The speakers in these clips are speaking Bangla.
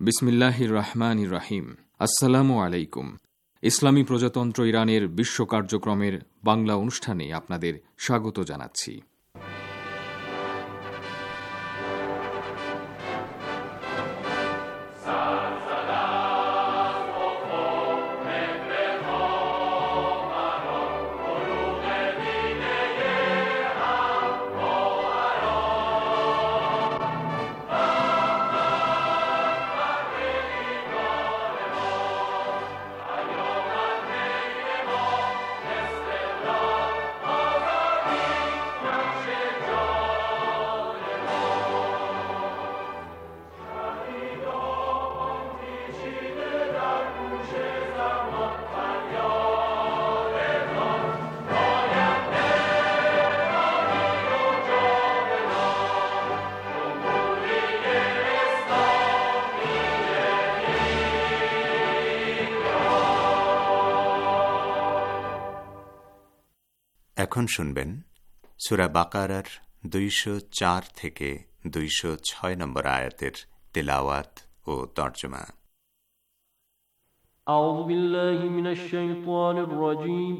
বিসমিল্লাহির রহমানির রহিম। আসসালামু আলাইকুম। ইসলামী প্রজাতন্ত্র ইরানের বিশ্ব কার্যক্রমের বাংলা অনুষ্ঠানে আপনাদের স্বাগত জানাচ্ছি। এখন শুনবেন সূরা বাকারার 204 থেকে 206 নম্বর আয়াতের তিলাওয়াত ও তরজমা। আউযু বিল্লাহি মিনাশ শাইতানির রাজীম।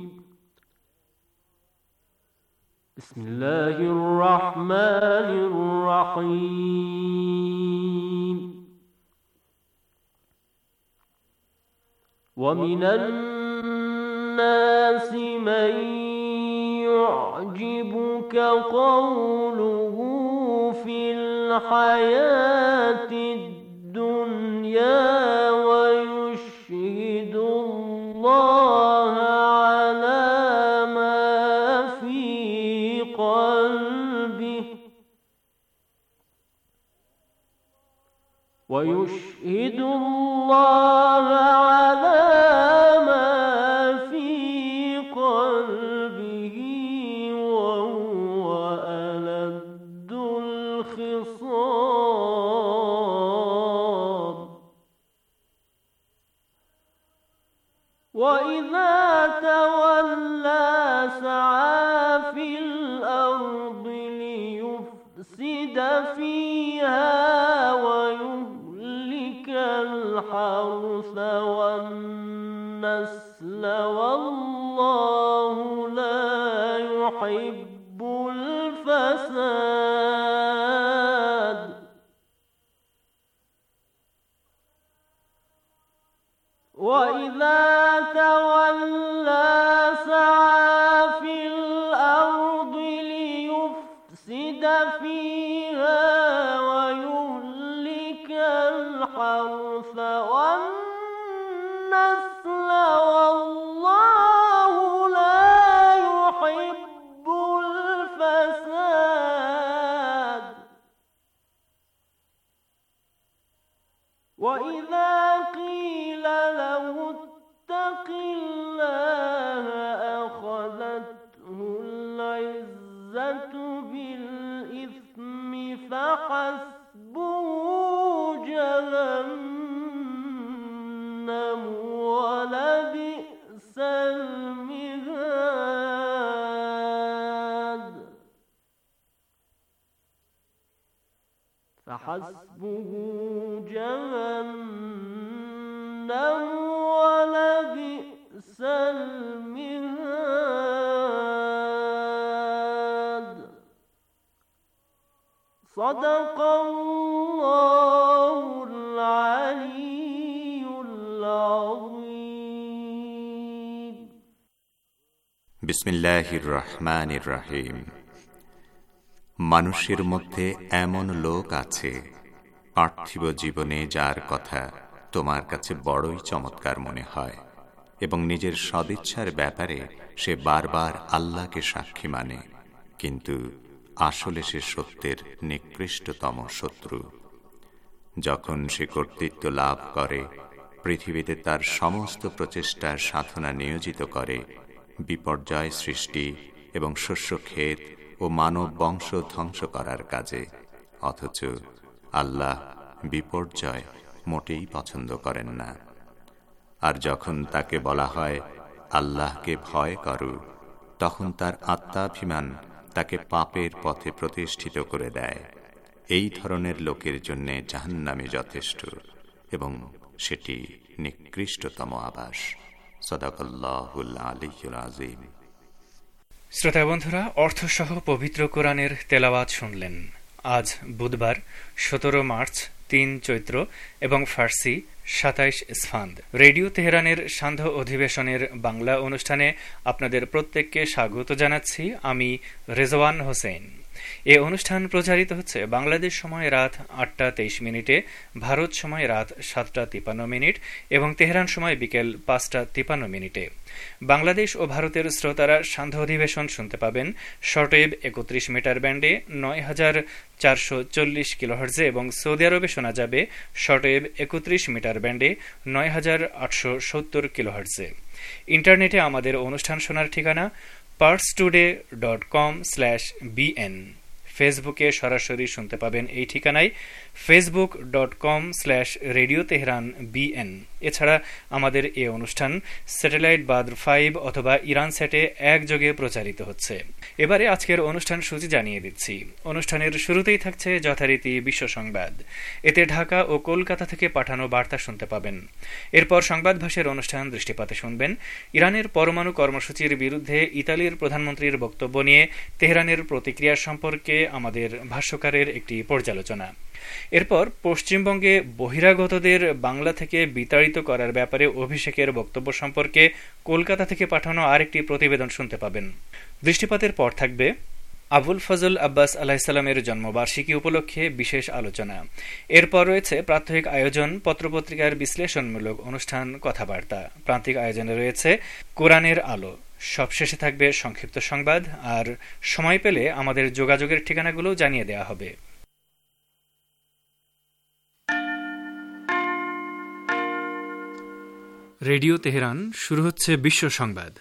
বিসমিল্লাহির রাহমানির রাহিম। ওয়া মিনান নাসি মান يعجبك قوله في الحياة الدنيا ويشهد الله على ما في قلبه ويشهد الله على وَإِذَا تَوَلَّى سَعَى فِي الْأَرْضِ لِيُفْسِدَ فِيهَا وَيُهْلِكَ الْحَرْثَ وَالنَّسْلَ وَاللَّهُ لَا يُحِبُّ الْفَسَادَ وَإِذَا تولى سعى في الأرض ليفسد فيها ويهلك الحرث والنسل والله لا يحب الفساد وإذا قيل له اتق الله أخذته العزة بالإثم فحسبه جهنم ولبئس المهاد فحسبه جهنم ولبئس المهاد صدق الله العلي العظيم বিসমিল্লাহির রহমানির রহিম। মানুষের মধ্যে এমন লোক আছে পার্থিব জীবনে যার কথা তোমার কাছে বড়ই চমৎকার মনে হয় এবং নিজের সদিচ্ছার ব্যাপারে সে বারবার আল্লাহকে সাক্ষী মানে, কিন্তু আসলে সে সত্যের নিকৃষ্টতম শত্রু। যখন সে কর্তৃত্ব লাভ করে, পৃথিবীতে তার সমস্ত প্রচেষ্টার সাধনা নিয়োজিত করে বিপর্যয় সৃষ্টি এবং শস্যক্ষেত ও মানব বংশ ধ্বংস করার কাজে, অথচ আল্লাহ বিপর্যয় মোটেই পছন্দ করেন না। আর যখন তাকে বলা হয় আল্লাহকে ভয় করো, তখন তার আত্মাভিমান তাকে পাপের পথে প্রতিষ্ঠিত করে দেয়। এই ধরনের লোকের জন্য জাহান্নামে যথেষ্ট এবং সেটি নিকৃষ্টতম আবাস। সাদাকাল্লাহুল আলিয়্যুল আযীম। শ্রোতা বন্ধুরা, অর্থসহ পবিত্র কোরআনের তেলাওয়াত শুনলেন। আজ বুধবার 17 মার্চ, 3 চৈত্র এবং ফার্সি 27 ইসফান্দ। রেডিও তেহরানের সান্ধ্য অধিবেশনের বাংলা অনুষ্ঠানে আপনাদের প্রত্যেককে স্বাগত জানাচ্ছি। আমি রেজওয়ান হোসেন। এ অনুষ্ঠান প্রচারিত হচ্ছে বাংলাদেশ সময় রাত 8:23, ভারত সময় রাত 7:53 এবং তেহরান সময় বিকেল 5:53। বাংলাদেশ ও ভারতের শ্রোতারা সান্ধ্য অধিবেশন শুনতে পাবেন শর্টওয়েভ 31 মিটার ব্যান্ডে 9440 কিলোহার্টজে এবং সৌদি আরবে শোনা যাবে শর্টওয়েভ 31 মিটার ব্যান্ডে 9870 কিলোহার্টজে। ইন্টারনেটে আমাদের অনুষ্ঠান শোনার ঠিকানা parstoday.com/bn। ফেসবুকে সরাসরি শুনতে পাবেন এই ঠিকানায় facebook.com/Radio Tehran BN। এছাড়া আমাদের এই অনুষ্ঠান স্যাটেলাইট বাদ্র 5 অথবা ইরান স্যাটে একযোগে প্রচারিত হচ্ছে। এবারে আজকের অনুষ্ঠান সূচি জানিয়ে দিচ্ছি। অনুষ্ঠানের শুরুতেই থাকছে যথারীতি বিশ্ব সংবাদ। এতে ঢাকা ও কলকাতা থেকে পাঠানো বার্তা শুনতে পাবেন। এরপর সংবাদ ভাষের অনুষ্ঠান দৃষ্টিপাতে শুনবেন ইরানের পরমাণু কর্মসূচির বিরুদ্ধে ইতালির প্রধানমন্ত্রীর বক্তব্য নিয়ে তেহরানের প্রতিক্রিয়া সম্পর্কে আমাদের ভাষ্যকারের একটি পর্যালোচনা। এরপর পশ্চিমবঙ্গে বহিরাগতদের বাংলা থেকে বিতাড়িত করার ব্যাপারে অভিষেকের বক্তব্য সম্পর্কে কলকাতা থেকে পাঠানো আরেকটি প্রতিবেদন শুনতে পাবেন। দৃষ্টিপাতের পর থাকবে আবুল ফজল আব্বাস আলাইহিসসালামের জন্মবার্ষিকী উপলক্ষে বিশেষ আলোচনা। এরপর রয়েছে প্রাত্যহিক আয়োজন, পত্রপত্রিকার বিশ্লেষণমূলক অনুষ্ঠান, কথাবার্তা। প্রান্তিক আয়োজনে রয়েছে কোরআনের আলো। সবশেষে থাকবে সংক্ষিপ্ত সংবাদ, আর সময় পেলে আমাদের যোগাযোগের ঠিকানাগুলো জানিয়ে দেওয়া হবে। রেডিও তেহরান, শুরু হচ্ছে বিশ্ব সংবাদ।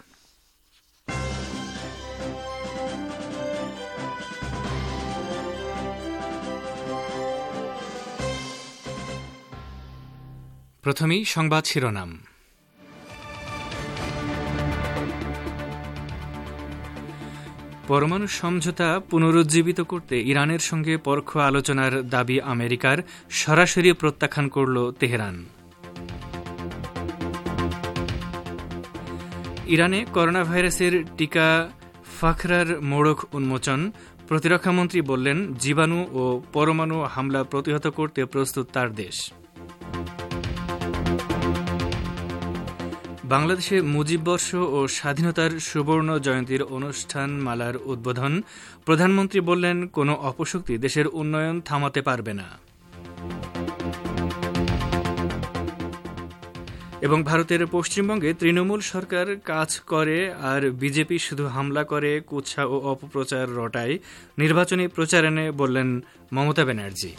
প্রথমেই সংবাদ শিরোনাম। পরমাণু সমঝোতা পুনরুজ্জীবিত করতে ইরানের সঙ্গে পরোক্ষ আলোচনার দাবি আমেরিকার, সরাসরি প্রত্যাখ্যান করল তেহরান। ইরানে করোনা ভাইরাসের টিকা ফাখরার মোড়ক উন্মোচন। প্রতিরক্ষামন্ত্রী বললেন, জীবাণু ও পরমাণু হামলা প্রতিহত করতে প্রস্তুত তার দেশ। বাংলাদেশে মুজিববর্ষ ও স্বাধীনতার সুবর্ণ জয়ন্তীর অনুষ্ঠান মালার উদ্বোধন। প্রধানমন্ত্রী বললেন, কোনো অপশক্তি দেশের উন্নয়ন থামাতে পারবে না। এবং ভারতের পশ্চিমবঙ্গে তৃণমূল সরকার কাজ করে আর বিজেপি শুধু হামলা করে, কুৎসা ও অপপ্রচার রটায়, নির্বাচনী প্রচারণে বললেন মমতা ব্যানার্জি।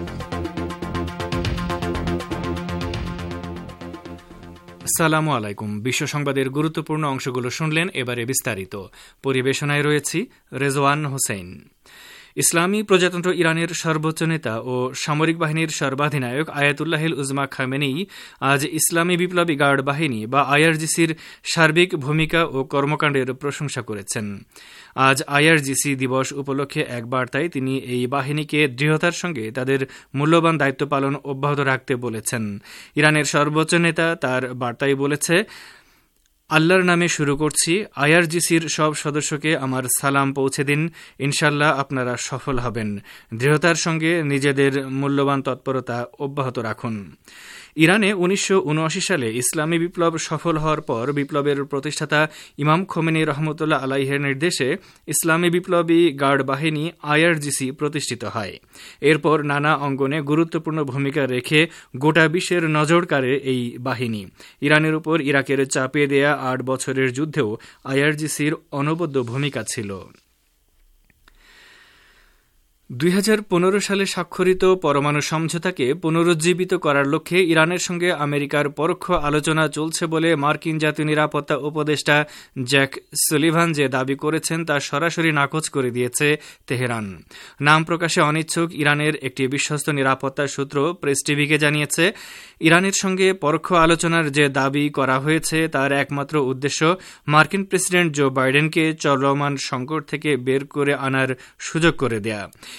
আসসালামু আলাইকুম। বিশ্ব সংবাদের গুরুত্বপূর্ণ অংশগুলো শুনলেন, এবারে বিস্তারিত। পরিবেশনায় রয়েছি রেজওয়ান হোসেন। ইসলামী প্রজাতন্ত্র ইরানের সর্বোচ্চ নেতা ও সামরিক বাহিনীর সর্বাধিনায়ক আয়াতুল্লাহিল উজমা খামেনেই আজ ইসলামী বিপ্লবী গার্ড বাহিনী বা আইআরজিসির সার্বিক ভূমিকা ও কর্মকাণ্ডের প্রশংসা করেছেন। আজ আইআরজিসি দিবস উপলক্ষে এক বার্তায় তিনি এই বাহিনীকে দৃঢ়তার সঙ্গে তাদের মূল্যবান দায়িত্ব পালন অব্যাহত রাখতে বলেছেন। ইরানের সর্বোচ্চ নেতা তার বার্তায় বলেছে, আল্লাহর নামে শুরু করছি। আইআরজিসির সব সদস্যকে আমার সালাম পৌঁছে দিন। ইনশাল্লাহ আপনারা সফল হবেন। দৃঢ়তার সঙ্গে নিজেদের মূল্যবান তৎপরতা অব্যাহত রাখুন। ইরানে 1979 সালে ইসলামী বিপ্লব সফল হওয়ার পর বিপ্লবের প্রতিষ্ঠাতা ইমাম খোমেনি রহমতুল্লাহ আলাইহের নির্দেশে ইসলামী বিপ্লবী গার্ড বাহিনী আইআরজিসি প্রতিষ্ঠিত হয়। এরপর নানা অঙ্গনে গুরুত্বপূর্ণ ভূমিকা রেখে গোটা বিশ্বের নজর কাড়ে এই বাহিনী। ইরানের উপর ইরাকের চাপিয়ে দেয়া 8 বছরের যুদ্ধেও আইআরজিসির অনবদ্য ভূমিকা ছিল। 2015 সালে স্বাক্ষরিত পরমাণু সমঝোতাকে পুনরুজ্জীবিত করার লক্ষ্যে ইরানের সঙ্গে আমেরিকার পরোক্ষ আলোচনা চলছে বলে মার্কিন জাতীয় নিরাপত্তা উপদেষ্টা জ্যাক সুলিভান যে দাবি করেছেন তা সরাসরি নাকচ করে দিয়েছে তেহরান। নাম প্রকাশে অনিচ্ছুক ইরানের একটি বিশ্বস্ত নিরাপত্তা সূত্র প্রেস টিভিকে জানিয়েছে, ইরানের সঙ্গে পরোক্ষ আলোচনার যে দাবি করা হয়েছে তার একমাত্র উদ্দেশ্য মার্কিন প্রেসিডেন্ট জো বাইডেনকে চলমান সংকট থেকে বের করে আনার সুযোগ করে দেয়া।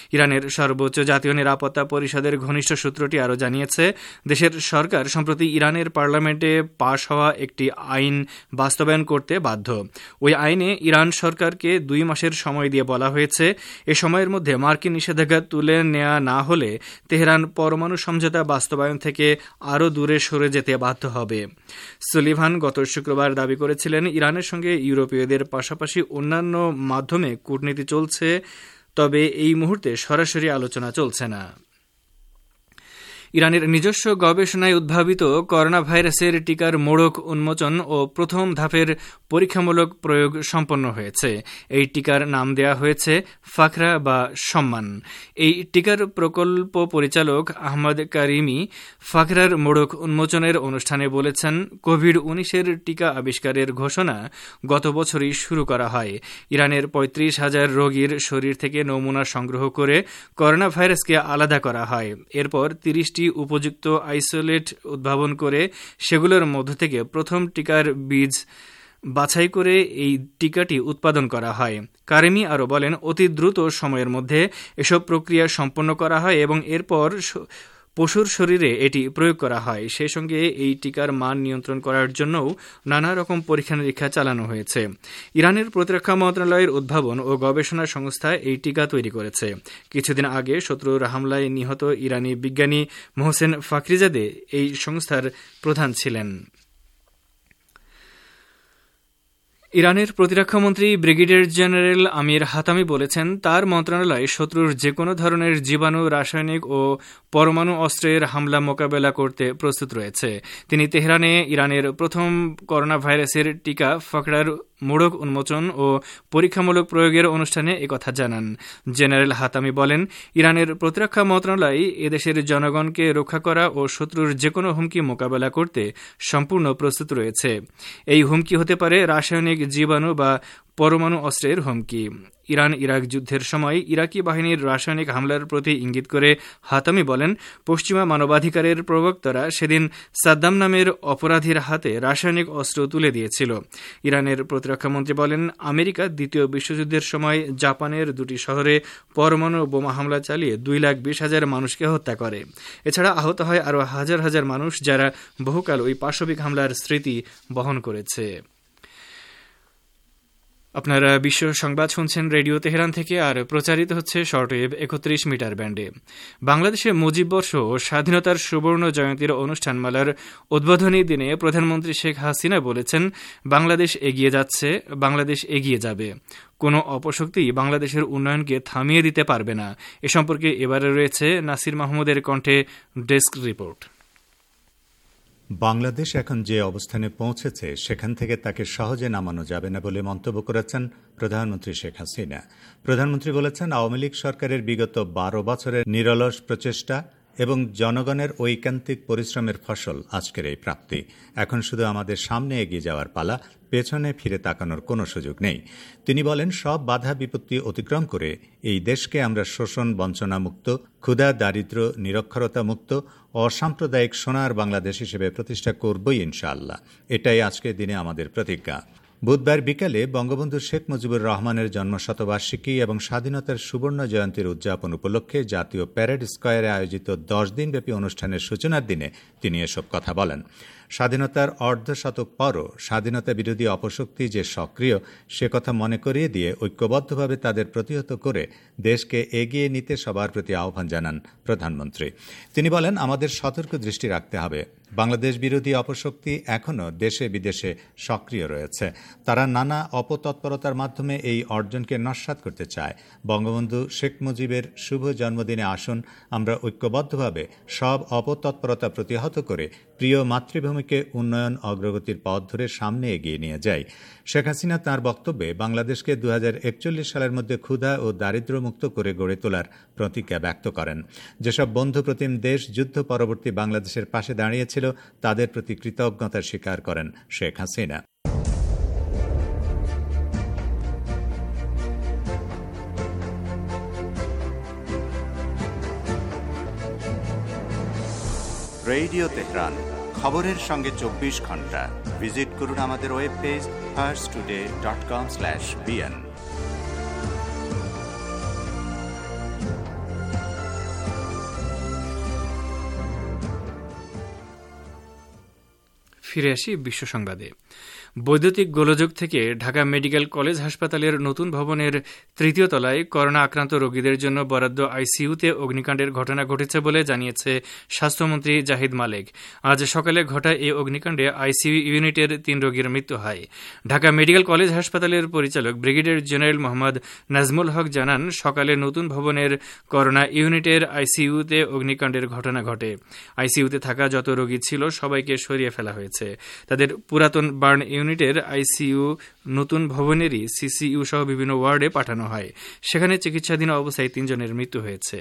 ইরানের সর্বোচ্চ জাতীয় নিরাপত্তা পরিষদের ঘনিষ্ঠ সূত্রটি আরও জানিয়েছে, দেশের সরকার সম্প্রতি ইরানের পার্লামেন্টে পাশ হওয়া একটি আইন বাস্তবায়ন করতে বাধ্য। ওই আইনে ইরান সরকারকে 2 মাসের সময় দিয়ে বলা হয়েছে, এ সময়ের মধ্যে মার্কিন নিষেধাজ্ঞা তুলে নেওয়া না হলে তেহরান পরমাণু সমঝোতা বাস্তবায়ন থেকে আরও দূরে সরে যেতে বাধ্য হবে। সুলিভান গত শুক্রবার দাবি করেছিলেন, ইরানের সঙ্গে ইউরোপীয়দের পাশাপাশি অন্যান্য মাধ্যমে কূটনীতি চলছে, তবে এই মুহূর্তে সরাসরি আলোচনা চলছে না। ইরানের নিজস্ব গবেষণায় উদ্ভাবিত করোনা ভাইরাসের টিকার মোড়ক উন্মোচন ও প্রথম ধাপের পরীক্ষামূলক প্রয়োগ সম্পন্ন হয়েছে। এই টিকার নাম দেয়া হয়েছে ফাখরা বা সম্মান। এই টিকার প্রকল্প পরিচালক আহমদ কারিমি ফাখরার মোড়ক উন্মোচনের অনুষ্ঠানে বলেছেন, কোভিড-19 টিকা আবিষ্কারের ঘোষণা গত বছরই শুরু করা হয়। ইরানের 35,000 রোগীর শরীর থেকে নমুনা সংগ্রহ করে করোনা ভাইরাসকে আলাদা করা হয়। এরপর 30টি উপযুক্ত আইসোলেট উদ্ভাবন করে সেগুলোর মধ্য থেকে প্রথম টিকার বীজ বাছাই করে এই টিকাটি উৎপাদন করা হয়। কারিমি আরও বলেন, অতি দ্রুত সময়ের মধ্যে এসব প্রক্রিয়া সম্পন্ন করা হয় এবং এরপর পশুর শরীরে এটি প্রয়োগ করা হয়। সেই সঙ্গে এই টিকার মান নিয়ন্ত্রণ করার জন্যও নানা রকম পরীক্ষা নিরীক্ষা চালানো হয়েছে। ইরানের প্রতিরক্ষা মন্ত্রণালয়ের উদ্ভাবন ও গবেষণা সংস্থা এই টিকা তৈরি করেছে। কিছুদিন আগে শত্রুর হামলায় নিহত ইরানি বিজ্ঞানী মোহসেন ফাখরিজাদে এই সংস্থার প্রধান ছিলেন। ইরানের প্রতিরক্ষামন্ত্রী ব্রিগেডিয়ার জেনারেল আমির হাতামি বলেছেন, তার মন্ত্রণালয় শত্রুর যেকোনো ধরনের জীবাণু, রাসায়নিক ও পরমাণু অস্ত্রের হামলা মোকাবেলা করতে প্রস্তুত রয়েছে। তিনি তেহরানে ইরানের প্রথম করোনা ভাইরাসের টিকা ফাখরার মোড়ক উন্মোচন ও পরীক্ষামূলক প্রয়োগের অনুষ্ঠানে একথা জানান। জেনারেল হাতামি বলেন, ইরানের প্রতিরক্ষা মন্ত্রণালয় এদেশের জনগণকে রক্ষা করা ও শত্রুর যেকোনো হুমকি মোকাবেলা করতে সম্পূর্ণ প্রস্তুত রয়েছে। এই হুমকি হতে পারে রাসায়নিক, জীবাণু বা পরমাণু অস্ত্রের হুমকি। ইরান ইরাক যুদ্ধের সময় ইরাকি বাহিনীর রাসায়নিক হামলার প্রতি ইঙ্গিত করে হাতামি বলেন, পশ্চিমা মানবাধিকারের প্রবক্তারা সেদিন সাদ্দাম নামের অপরাধীর হাতে রাসায়নিক অস্ত্র তুলে দিয়েছিল। ইরানের প্রতিরক্ষামন্ত্রী বলেন, আমেরিকা দ্বিতীয় বিশ্বযুদ্ধের সময় জাপানের 2টি শহরে পরমাণু বোমা হামলা চালিয়ে 2,20,000 মানুষকে হত্যা করে। এছাড়া আহত হয় আরও হাজার হাজার মানুষ, যারা বহুকাল ওই পাশবিক হামলার স্মৃতি বহন করেছে। আপনারা বিশ্ব সংবাদ শুনছেন রেডিও তেহরান থেকে, আর প্রচারিত হচ্ছে শর্টওয়েভ 31 মিটার ব্যান্ডে। বাংলাদেশে মুজিববর্ষ ও স্বাধীনতার সুবর্ণ জয়ন্তীর অনুষ্ঠানমালার উদ্বোধনী দিনে প্রধানমন্ত্রী শেখ হাসিনা বলেছেন, বাংলাদেশ এগিয়ে যাচ্ছে, বাংলাদেশ এগিয়ে যাবে। কোনো অপশক্তি বাংলাদেশের উন্নয়নকে থামিয়ে দিতে পারবে না। এ সম্পর্কে এবারে রয়েছে নাসির মাহমুদের কণ্ঠে ডেস্ক রিপোর্ট। বাংলাদেশ এখন যে অবস্থানে পৌঁছেছে সেখান থেকে তাকে সহজে নামানো যাবে না বলে মন্তব্য করেছেন প্রধানমন্ত্রী শেখ হাসিনা। প্রধানমন্ত্রী বলেছেন, আওয়ামী লীগ সরকারের বিগত 12 বছরের নিরলস প্রচেষ্টা এবং জনগণের ঐকান্তিক পরিশ্রমের ফসল আজকের এই প্রাপ্তি। এখন শুধু আমাদের সামনে এগিয়ে যাওয়ার পালা, পেছনে ফিরে তাকানোর কোনো সুযোগ নেই। তিনি বলেন, সব বাধা বিপত্তি অতিক্রম করে এই দেশকে আমরা শোষণ বঞ্চনা মুক্ত, ক্ষুধা দারিদ্র নিরক্ষরতা মুক্ত, অসাম্প্রদায়িক সোনার বাংলাদেশ হিসেবে প্রতিষ্ঠা করবই ইনশাআল্লাহ। এটাই আজকের দিনে আমাদের প্রতিজ্ঞা। বুধবার বিকালে বঙ্গবন্ধু শেখ মুজিবুর রহমানের জন্মশতবার্ষিকী এবং স্বাধীনতার সুবর্ণ জয়ন্তীর উদযাপন উপলক্ষে জাতীয় প্যারেড স্কয়ারে আয়োজিত 10 দিনব্যাপী অনুষ্ঠানের সূচনার দিনে তিনি এসব কথা বলেন। স্বাধীনতার অর্ধশতক পরও স্বাধীনতা বিরোধী অপশক্তি যে সক্রিয়, সে কথা মনে করিয়ে দিয়ে ঐক্যবদ্ধভাবে তাদের প্রতিহত করে দেশকে এগিয়ে নিতে সবার প্রতি আহ্বান জানান প্রধানমন্ত্রী। তিনি বলেন, আমাদের সতর্ক দৃষ্টি রাখতে হবে। বাংলাদেশ বিরোধী অপশক্তি এখনও দেশে বিদেশে সক্রিয় রয়েছে। তারা নানা অপতৎপরতার মাধ্যমে এই অর্জনকে নস্যাৎ করতে চায়। বঙ্গবন্ধু শেখ মুজিবের শুভ জন্মদিনে আসুন আমরা ঐক্যবদ্ধভাবে সব অপতৎপরতা প্রতিহত করে প্রিয় মাতৃভূমিকে উন্নয়ন অগ্রগতির পথ ধরে সামনে এগিয়ে নিয়ে যায়। শেখ হাসিনা তাঁর বক্তব্যে বাংলাদেশকে 2041 সালের মধ্যে ক্ষুধা ও দারিদ্র্য মুক্ত করে গড়ে তোলার প্রতিজ্ঞা ব্যক্ত করেন। যেসব বন্ধুপ্রতিম দেশ যুদ্ধ পরবর্তী বাংলাদেশের পাশে দাঁড়িয়েছিল, তাদের প্রতি কৃতজ্ঞতা স্বীকার করেন শেখ হাসিনা। রেডিও তেহরান, খবরের সঙ্গে 24 ঘন্টা। ভিজিট করুন আমাদের ওয়েব পেজ farstoday.com/bn। ফিরে আসি বিশ্ব সংবাদে। বৈদ্যুতিক গোলযোগ থেকে ঢাকা মেডিকেল কলেজ হাসপাতালের নতুন ভবনের 3য় তলায় করোনা আক্রান্ত রোগীদের জন্য বরাদ্দ আইসিইউতে অগ্নিকাণ্ডের ঘটনা ঘটেছে বলে জানিয়েছে স্বাস্থ্যমন্ত্রী জাহিদ মালেক। আজ সকালে ঘটা এই অগ্নিকাণ্ডে আইসিইউ ইউনিটের 3 রোগীর মৃত্যু হয়। ঢাকা মেডিকেল কলেজ হাসপাতালের পরিচালক ব্রিগেডিয়ার জেনারেল মোহাম্মদ নাজমুল হক জানান, সকালে নতুন ভবনের করোনা ইউনিটের আইসিইউতে অগ্নিকাণ্ডের ঘটনা ঘটে। আইসিইউতে থাকা যত রোগী ছিল সবাইকে সরিয়ে ফেলা হয়েছে। তাদের পুরাতন বার্ন ইউনিটের আইসিইউ নতুন ভবনেরই সিসিইউ সহ বিভিন্ন ওয়ার্ডে পাঠানো হয়। সেখানে চিকিৎসাধীন অবস্থায় 3 জনের মৃত্যু হয়েছে।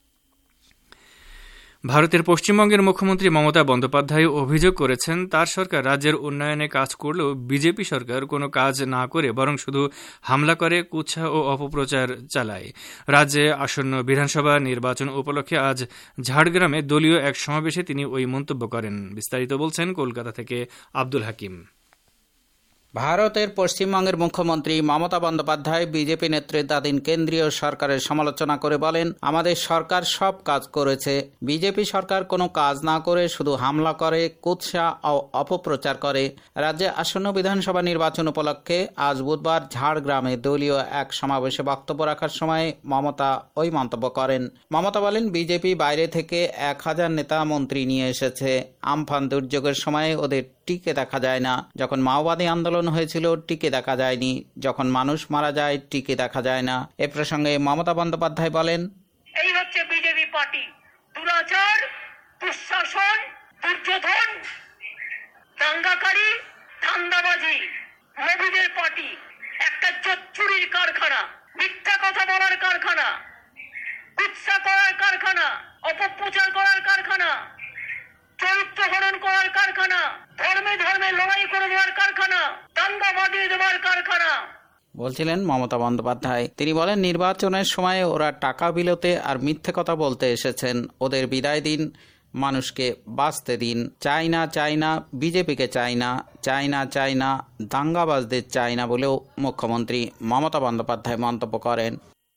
ভারতের পশ্চিমবঙ্গের মুখ্যমন্ত্রী মমতা বন্দ্যোপাধ্যায় অভিযোগ করেছেন, তার সরকার রাজ্যের উন্নয়নে কাজ করলেও বিজেপি সরকার কোনো কাজ না করে বরং শুধু হামলা করে, কুৎসা ও অপপ্রচার চালায়। রাজ্যে আসন্ন বিধানসভা নির্বাচন উপলক্ষে আজ ঝাড়গ্রামে দলীয় এক সমাবেশে তিনি ওই মন্তব্য করেন। বিস্তারিত বলছেন কলকাতা থেকে আব্দুল হাকিম। ভারতের পশ্চিমবঙ্গের মুখ্যমন্ত্রী মমতা বন্দ্যোপাধ্যায় বিজেপি নেতৃত্বাধীন কেন্দ্রীয় সরকারের সমালোচনা করে বলেন, আমাদের সরকার সব কাজ করেছে, বিজেপি সরকার কোনো কাজ না করে শুধু হামলা করে, কুৎসা ও অপপ্রচার করে। রাজ্যে আসন্ন বিধানসভা নির্বাচন উপলক্ষে আজ বুধবার ঝাড়গ্রামে দলীয় এক সমাবেশে বক্তব্য রাখার সময় মমতা ওই মন্তব্য করেন। মমতা বলেন, বিজেপি বাইরে থেকে 1000 নেতা মন্ত্রী নিয়ে এসেছে। আমফান দুর্যোগের সময় ওদের টিকে দেখা যায় না। যখন মাওবাদী আন্দোলন হয়েছিল টিকে দেখা যায়নি, যখন মানুষ মারা যায় টিকে দেখা যায় না। এ প্রসঙ্গে মমতা বন্দ্যোপাধ্যায় বলেন, এই হচ্ছে বিজেপি পার্টি। দুরাচার, দুঃশাসন, দুর্যোধন, দাঙ্গাকারী, ধান্দাবাজি, মবিদের পার্টি। একটা চুরির কারখানা, মিথ্যা কথা বলার কারখানা, কুৎসা করার কারখানা, অপপ্রচার করার কারখানা, চরিত্র হরণ করার কারখানা, ধর্মে ধর্মে লড়াই করে দেওয়ার কারখানা, দাঙ্গা বাঁধিয়ে দেওয়ার কারখানা। বলছিলেন মমতা বন্দ্যোপাধ্যায়। তিনি বলেন, নির্বাচনের সময় ওরা টাকা বিলোতে আর মিথ্যে কথা বলতে এসেছেন। ওদের বিদায় দিন, মানুষকে বাঁচতে দিন। চাই না বিজেপিকে চাই না দাঙ্গাবাজদের চাই না বলেও মুখ্যমন্ত্রী মমতা বন্দ্যোপাধ্যায় মন্তব্য করেন।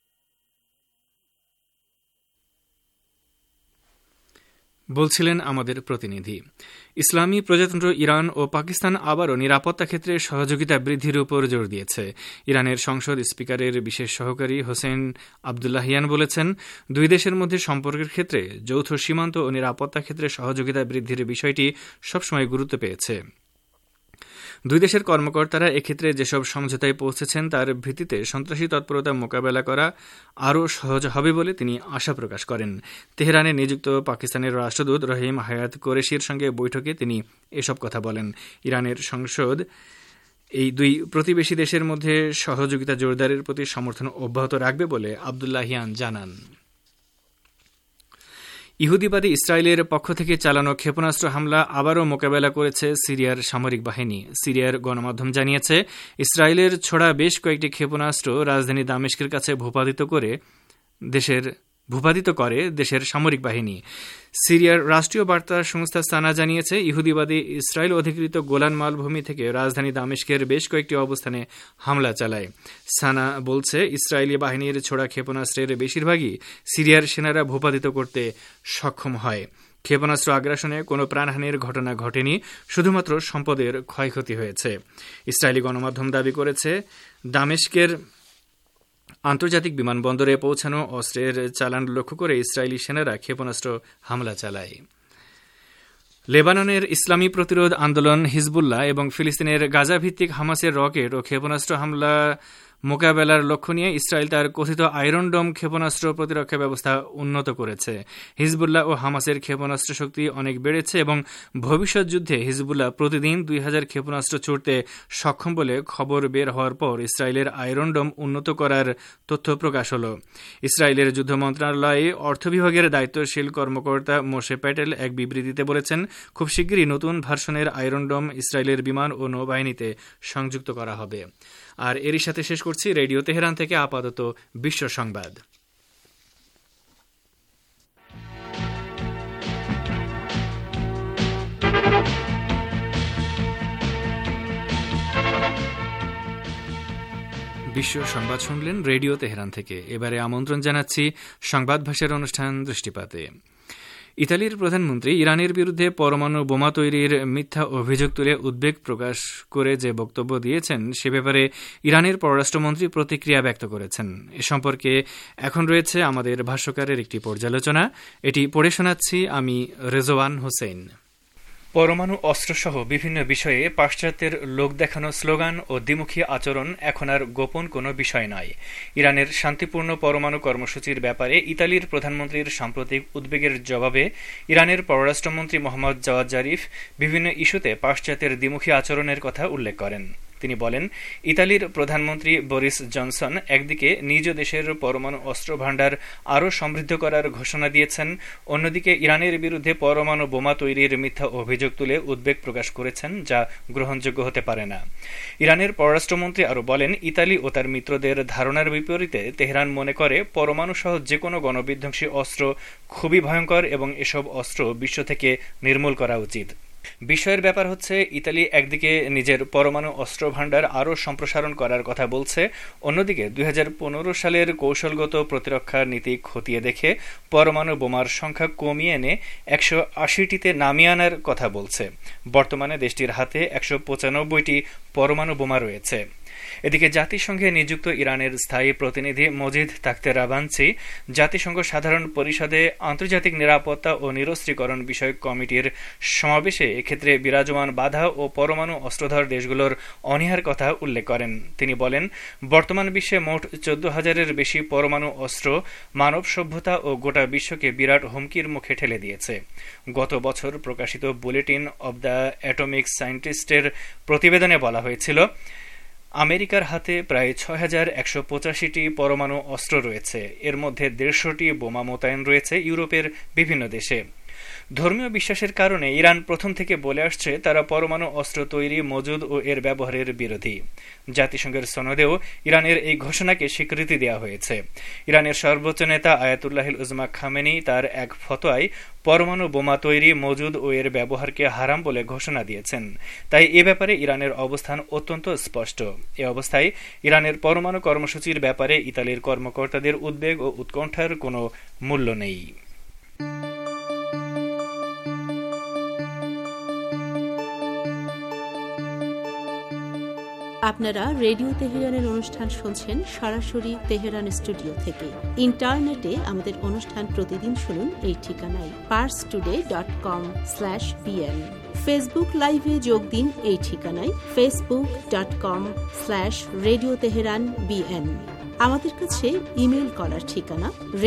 বলছিলেন আমাদের প্রতিনিধি। ইসলামী প্রজাতন্ত্র ইরান ও পাকিস্তান আবারও নিরাপত্তা ক্ষেত্রে সহযোগিতা বৃদ্ধির উপর জোর দিয়েছে। ইরানের সংসদ স্পিকারের বিশেষ সহকারী হোসেন আবদুল্লাহিয়ান বলেছেন, দুই দেশের মধ্যে সম্পর্কের ক্ষেত্রে যৌথ সীমান্ত ও নিরাপত্তা ক্ষেত্রে সহযোগিতা বৃদ্ধির বিষয়টি সবসময় গুরুত্ব পেয়েছে। দুই দেশের কর্মকর্তারা এক্ষেত্রে যেসব সমঝোতায় পৌঁছেছেন তার ভিত্তিতে সন্ত্রাসী তৎপরতা মোকাবেলা করা আরও সহজ হবে বলে তিনি আশা প্রকাশ করেন। তেহরানে নিযুক্ত পাকিস্তানের রাষ্ট্রদূত রহিম হায়াত কোরেশির সঙ্গে বৈঠকে তিনি এসব কথা বলেন। ইরানের সংসদ এই দুই প্রতিবেশী দেশের মধ্যে সহযোগিতা জোরদারের প্রতি সমর্থন অব্যাহত রাখবে বলে আবদুল্লাহিয়ান জানান। ইহুদিবাদী ইসরায়েলের পক্ষ থেকে চালানো ক্ষেপণাস্ত্র হামলা আবারও মোকাবেলা করেছে সিরিয়ার সামরিক বাহিনী। সিরিয়ার গণমাধ্যম জানিয়েছে, ইসরায়েলের ছোড়া বেশ কয়েকটি ক্ষেপণাস্ত্র রাজধানী দামেস্কের কাছে ভূপাতিত করে দেশের সামরিক বাহিনী। সিরিয়ার রাষ্ট্রীয় বার্তা সংস্থা সানা জানিয়েছে, ইহুদিবাদী ইসরায়েল অধিকৃত গোলান মালভূমি থেকে রাজধানী দামেস্কের বেশ কয়েকটি অবস্থানে হামলা চালায়। সানা বলছে, ইসরায়েলি বাহিনীর ছোড়া ক্ষেপণাস্ত্রের বেশিরভাগই সিরিয়ার সেনারা ভূপাতিত করতে সক্ষম হয়। ক্ষেপণাস্ত্র আগ্রাসনে কোনো প্রাণহানির ঘটনা ঘটেনি, শুধুমাত্র সম্পদের ক্ষয়ক্ষতি হয়েছে। ইসরায়েলি গণমাধ্যম দাবি করেছে, দামেস্কের আন্তর্জাতিক বিমানবন্দরে পৌঁছানো অস্ত্রের চালান লক্ষ্য করে ইসরায়েলি সেনারা ক্ষেপণাস্ত্র হামলা চালায়। লেবাননের ইসলামী প্রতিরোধ আন্দোলন হিজবুল্লাহ এবং ফিলিস্তিনের গাজা ভিত্তিক হামাসের রকেট ও ক্ষেপণাস্ত্র হামলা মোকাবেলার লক্ষ্য নিয়ে ইসরায়েল তার কথিত আয়রন ডোম ক্ষেপণাস্ত্র প্রতিরক্ষা ব্যবস্থা উন্নত করেছে। হিজবুল্লাহ ও হামাসের ক্ষেপণাস্ত্র শক্তি অনেক বেড়েছে এবং ভবিষ্যৎ যুদ্ধে হিজবুল্লাহ প্রতিদিন 2000 ক্ষেপণাস্ত্র ছুড়তে সক্ষম বলে খবর বের হওয়ার পর ইসরায়েলের আয়রন ডোম উন্নত করার তথ্য প্রকাশ হল। ইসরায়েলের যুদ্ধ মন্ত্রণালয়ে অর্থ বিভাগের দায়িত্বশীল কর্মকর্তা মোশে প্যাটেল এক বিবৃতিতে বলেছেন, খুব শিগগিরই নতুন ভার্সনের আয়রন ডোম ইসরায়েলের বিমান ও নৌবাহিনীতে সংযুক্ত করা হবে। আর এরই সাথে শেষ করছি রেডিও তেহরান থেকে আপাতত বিশ্ব সংবাদ। বিশ্ব সংবাদ শুনলেন রেডিও তেহরান থেকে। এবারে আমন্ত্রণ জানাচ্ছি সংবাদ ভাষার অনুষ্ঠান দৃষ্টিপাতে। ইতালির প্রধানমন্ত্রী ইরানের বিরুদ্ধে পরমাণু বোমা তৈরির মিথ্যা অভিযোগ তুলে উদ্বেগ প্রকাশ করে যে বক্তব্য দিয়েছেন সে ব্যাপারে ইরানের পররাষ্ট্রমন্ত্রী প্রতিক্রিয়া ব্যক্ত করেছেন। এ সম্পর্কে এখন রয়েছে আমাদের ভাষ্যকারের একটি পর্যালোচনা, এটি পড়ে শোনাচ্ছি আমি রেজওয়ান হোসেন। পরমাণু অস্ত্রসহ বিভিন্ন বিষয়ে পাশ্চাত্যের লোক দেখানো স্লোগান ও দ্বিমুখী আচরণ এখন আর গোপন কোনো বিষয় নয়। ইরানের শান্তিপূর্ণ পরমাণু কর্মসূচির ব্যাপারে ইতালির প্রধানমন্ত্রীর সাম্প্রতিক উদ্বেগের জবাবে ইরানের পররাষ্ট্রমন্ত্রী মোহাম্মদ জাওয়াদ জারিফ বিভিন্ন ইস্যুতে পাশ্চাত্যের দ্বিমুখী আচরণের কথা উল্লেখ করেন। তিনি বলেন, ইতালির প্রধানমন্ত্রী বরিস জনসন একদিকে নিজ দেশের পরমাণু অস্ত্র ভাণ্ডার আরও সমৃদ্ধ করার ঘোষণা দিয়েছেন, অন্যদিকে ইরানের বিরুদ্ধে পরমাণু বোমা তৈরির মিথ্যা অভিযোগ তুলে উদ্বেগ প্রকাশ করেছেন, যা গ্রহণযোগ্য হতে পারে না। ইরানের পররাষ্ট্রমন্ত্রী আরও বলেন, ইতালি ও তার মিত্রদের ধারণার বিপরীতে তেহরান মনে করে পরমাণু সহ যে কোনো গণবিধ্বংসী অস্ত্র খুবই ভয়ঙ্কর এবং এসব অস্ত্র বিশ্ব থেকে নির্মূল করা উচিত। বিষয়ের ব্যাপার হচ্ছে, ইতালি একদিকে নিজের পরমাণু অস্ত্র ভাণ্ডার আরও সম্প্রসারণ করার কথা বলছে, অন্যদিকে 2015 সালের কৌশলগত প্রতিরক্ষা নীতি খতিয়ে দেখে পরমাণু বোমার সংখ্যা কমিয়ে এনে 180টিতে নামিয়ে আনার কথা বলছে। বর্তমানে দেশটির হাতে 195টি পরমাণু বোমা রয়েছে। এদিকে জাতিসংঘে নিযুক্ত ইরানের স্থায়ী প্রতিনিধি মজিদ তাখতে রাভানচি জাতিসংঘ সাধারণ পরিষদে আন্তর্জাতিক নিরাপত্তা ও নিরস্ত্রীকরণ বিষয়ক কমিটির সমাবেশে এক্ষেত্রে বিরাজমান বাধা ও পরমাণু অস্ত্রধর দেশগুলোর অনীহার কথা উল্লেখ করেন। তিনি বলেন, বর্তমান বিশ্বে মোট 14,000-এর বেশি পরমাণু অস্ত্র মানব সভ্যতা ও গোটা বিশ্বকে বিরাট হুমকির মুখে ঠেলে দিয়েছে। গত বছর প্রকাশিত বুলেটিন অব দ্য অ্যাটমিক সায়েন্টিস্টের প্রতিবেদনে বলা হয়েছিল, আমেরিকার হাতে প্রায় 6,185টি পরমাণু অস্ত্র রয়েছে, এর মধ্যে 150টি বোমা মোতায়েন রয়েছে ইউরোপের বিভিন্ন দেশে। ধর্মীয় বিশ্বাসের কারণে ইরান প্রথম থেকে বলে আসছে তারা পরমাণু অস্ত্র তৈরি, মজুদ ও এর ব্যবহারের বিরোধী। জাতিসংঘের সনদেও ইরানের এই ঘোষণাকে স্বীকৃতি দেওয়া হয়েছে। ইরানের সর্বোচ্চ নেতা আয়াতুল্লাহিল উজমা খামেনি তার এক ফতোয়ায় পরমাণু বোমা তৈরি, মজুদ ও এর ব্যবহারকে হারাম বলে ঘোষণা দিয়েছেন। তাই এ ব্যাপারে ইরানের অবস্থান অত্যন্ত স্পষ্ট। এ অবস্থায় ইরানের পরমাণু কর্মসূচির ব্যাপারে ইতালির কর্মকর্তাদের উদ্বেগ ও উৎকণ্ঠার কোনো মূল্য নেই। আপনারা রেডিও তেহরানের অনুষ্ঠান শুনছেন সরাসরি তেহরান স্টুডিও থেকে। ইন্টারনেটে আমাদের অনুষ্ঠান প্রতিদিন শুনুন এই ঠিকানায় parstoday.com/pn। ফেসবুক লাইভে যোগ দিন এই ঠিকানায় facebook.com/radio teheran bn। আমাদের কাছে ইমেল করার ঠিকানা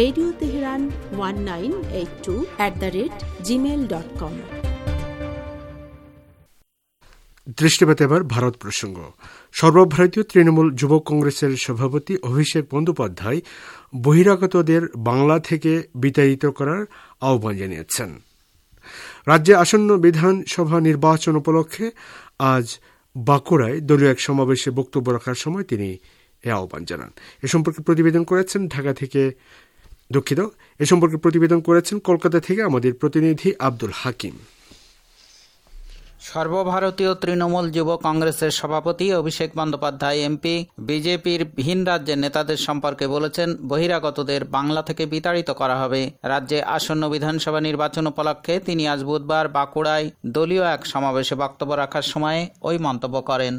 radioteheran1982@gmail.com। দৃষ্টিপাত এবার ভারত প্রসঙ্গ। সর্বভারতীয় তৃণমূল যুব কংগ্রেসের সভাপতি অভিষেক বন্দ্যোপাধ্যায় বহিরাগতদের বাংলা থেকে বিতাড়িত করার আহ্বান জানিয়েছেন। রাজ্যে আসন্ন বিধানসভা নির্বাচন উপলক্ষে আজ বাঁকুড়ায় দলীয় এক সমাবেশে বক্তব্য রাখার সময় তিনি এ আহ্বান জানান। এ সম্পর্কে প্রতিবেদন করেছেন কলকাতা থেকে আমাদের প্রতিনিধি আব্দুল হাকিম। সর্বভারতীয় তৃণমূল যুব কংগ্রেসের সভাপতি অভিষেক বন্দ্যোপাধ্যায় এমপি বিজেপির ভিন রাজ্যের নেতাদের সম্পর্কে বলেছেন, বহিরাগতদের বাংলা থেকে বিতাড়িত করা হবে। রাজ্যে আসন্ন বিধানসভা নির্বাচন উপলক্ষে তিনি আজ বুধবার বাঁকুড়ায় দলীয় এক সমাবেশে বক্তব্য রাখার সময় ওই মন্তব্য করেন।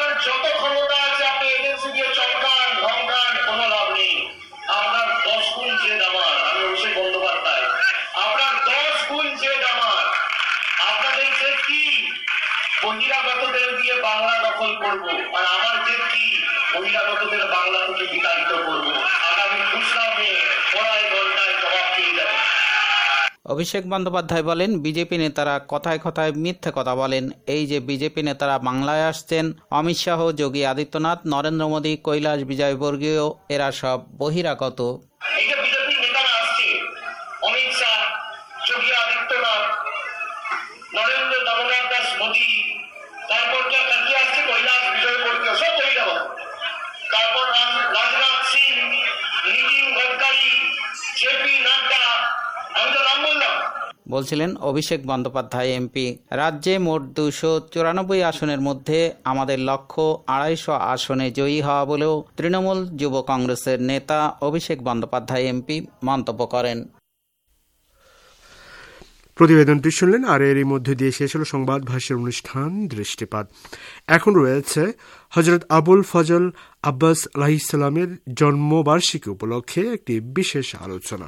বহিরাগতদের দিয়ে বাংলা দখল করব, আর আমার যে কি বহিরাগতদের বাংলা থেকে বিতাড়িত করব। আগামী 2 মে পড়ায় ঘন্টায় জবাব পেয়ে যাবে। অভিষেক বন্দ্যোপাধ্যায় বলেন, বিজেপি নেতারা কথায় কথায় মিথ্যে কথা বলেন। এই যে বিজেপি নেতারা বাংলায় আসছেন, অমিত শাহ, যোগী আদিত্যনাথ, নরেন্দ্র মোদী, কৈলাস বিজয়বর্গীয়, এরা সব বহিরাগত। এই যে বিজেপি নেতারা আসছে, অমিত শাহ, যোগী আদিত্যনাথ, নরেন্দ্র দামোদর দাস মোদী, তারপর কি আসছে কৈলাস বিজয়বর্গীয়, সব বহিরাগত। তারপর রাজনাথ সিং, নীতিন গডকারি, জেপি নাড্ডা, আমি তো নাম বললাম। বলছিলেন অভিষেক বন্দ্যোপাধ্যায় এমপি। রাজ্যে মোট 294 আসনের মধ্যে আমাদের লক্ষ্য 250 আসনে জয়ী হওয়া বলেও তৃণমূল যুব কংগ্রেসের নেতা অভিষেক বন্দ্যোপাধ্যায় এমপি মন্তব্য করেন। প্রতিবেদনটি শুনলেন, আর এরই মধ্যে দিয়ে শেষ হল সংবাদ ভাষ্যের অনুষ্ঠান দৃষ্টিপাত। এখন রয়েছে হজরত আবুল ফজল আব্বাস আলাইহিসসালামের জন্মবার্ষিকী উপলক্ষে একটি বিশেষ আলোচনা।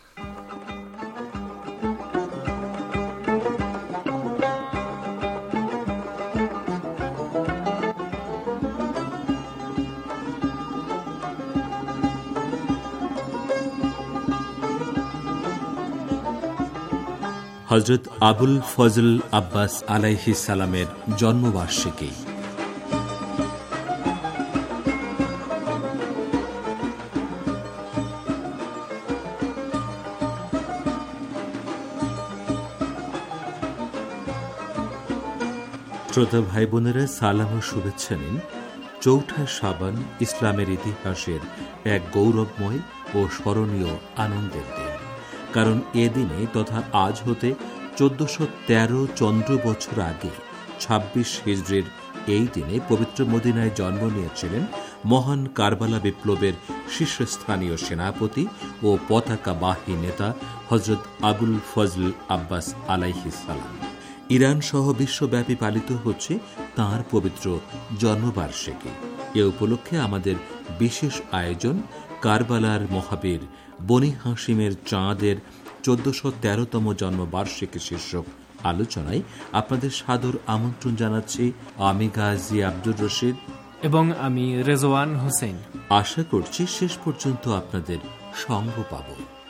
হজরত আবুল ফজল আব্বাস আলাইহিস সালামের জন্মবার্ষিকী। শ্রোতা ভাই বোনেরা, সালাম ও শুভেচ্ছা নিন। ৪ঠা শাবান ইসলামের ইতিহাসের এক গৌরবময় ও স্মরণীয় আনন্দের দিন। কারণ এ দিনে তথা আজ হতে ১৪১৩ চন্দ্র বছর আগে ২৬ হিজরির এই দিনে পবিত্র মদিনায় জন্ম নিয়েছিলেন মহান কারবালা বিপ্লবের শীর্ষস্থানীয় সেনাপতি ও পতাকাবাহী নেতা হজরত আবুল ফজল আব্বাস আলাইহিস সালাম। ইরান সহ বিশ্বব্যাপী পালিত হচ্ছে তাঁর পবিত্র জন্মবার্ষিকী। এ উপলক্ষে আমাদের বিশেষ আয়োজন কারবালার মহাবীর বনি হাশিমের চাঁদের ১৪১৩তম জন্মবার্ষিকী শীর্ষক আলোচনায় আপনাদের সাদর আমন্ত্রণ জানাচ্ছি আমি গাজী আব্দুর রশিদ এবং আমি রেজওয়ান হোসেন। আশা করছি শেষ পর্যন্ত আপনাদের সঙ্গ পাব।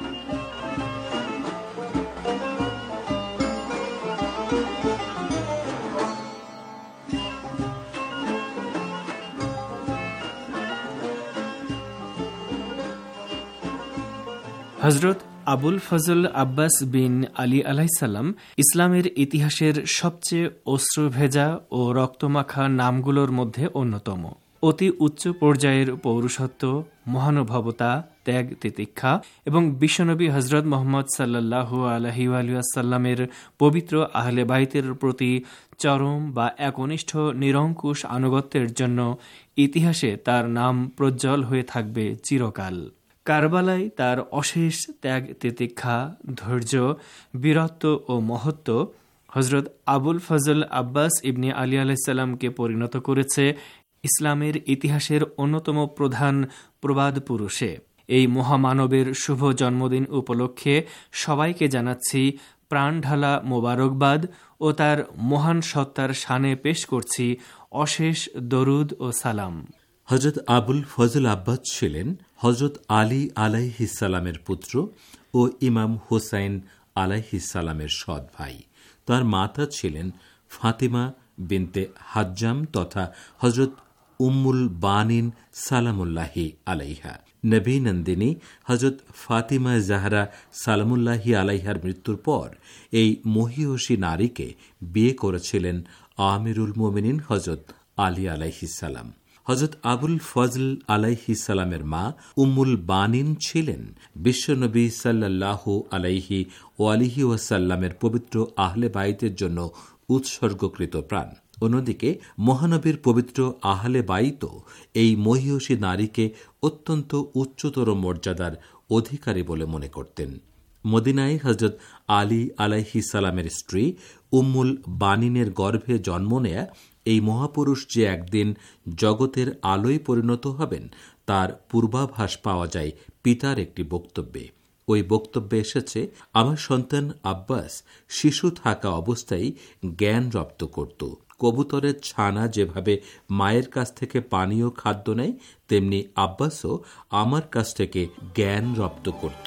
হজরত আবুল ফজল আব্বাস বিন আলী আলাইসাল্লাম ইসলামের ইতিহাসের সবচেয়ে অশ্রুভেজা ও রক্তমাখা নামগুলোর মধ্যে অন্যতম। অতি উচ্চ পর্যায়ের পৌরুষত্ব, মহানুভবতা, ত্যাগ তিতিক্ষা এবং বিশ্বনবী হজরত মোহাম্মদ সাল্লাল্লাহু আলাইহি ওয়াসাল্লামের পবিত্র আহলে বাইতের প্রতি চরম বা একনিষ্ঠ নিরঙ্কুশ আনুগত্যের জন্য ইতিহাসে তার নাম প্রজ্জ্বল হয়ে থাকবে চিরকাল। কারবালায় তার অশেষ ত্যাগ তিতিক্ষা, ধৈর্য, বীরত্ব ও মহত্ব হজরত আবুল ফজল আব্বাস ইবনে আলী আলাইসাল্লামকে পরিণত করেছে ইসলামের ইতিহাসের অন্যতম প্রধান প্রবাদ পুরুষে। এই মহামানবের শুভ জন্মদিন উপলক্ষে সবাইকে জানাচ্ছি প্রাণঢালা মোবারকবাদ ও তার মহান সত্তার শানে পেশ করছি অশেষ দরুদ ও সালাম। হজরত আবুল ফজল আব্বাস ছিলেন হজরত আলী আলাইহিস সালামের পুত্র ও ইমাম হোসাইন আলাইহিস সালামের সৎ ভাই। তার মাতা ছিলেন ফাতিমা বিনতে হাজ্জাম তথা হজরত উম্মুল বানিন সালামুল্লাহি আলাইহা। নবী নন্দিনী হজরত ফাতিমা জাহরা সালামুল্লাহি আলাইহার মৃত্যুর পর এই মহিয়সী নারীকে বিয়ে করেছিলেন আমিরুল মুমিনিন হজরত আলী আলাইহিস সালাম। হজরত আবুল ফজল আলাইহিস সালামের মা উম্মুল বানিন ছিলেন বিশ্বনবী সাল্লাল্লাহু আলাইহি ওয়ালিহি ওয়াসাল্লামের পবিত্র আহলে বাইতের জন্য উৎসর্গকৃত প্রাণ। অন্যদিকে মহানবীর পবিত্র আহলে বাইত এই মহিয়সী নারীকে অত্যন্ত উচ্চতর মর্যাদার অধিকারী বলে মনে করতেন। মদিনায় হজরত আলী আলাইহিস সালামের স্ত্রী উম্মুল বানিনের গর্ভে জন্ম নেয়া এই মহাপুরুষ যে একদিন জগতের আলোয় পরিণত হবেন তার পূর্বাভাস পাওয়া যায় পিতার একটি বক্তব্যে। ওই বক্তব্যে এসেছে, আমার সন্তান আব্বাস শিশু থাকা অবস্থায় জ্ঞান রপ্ত করত। কবুতরের ছানা যেভাবে মায়ের কাছ থেকে পানীয় খাদ্য নেয়, তেমনি আব্বাসও আমার কাছ থেকে জ্ঞান রপ্ত করত।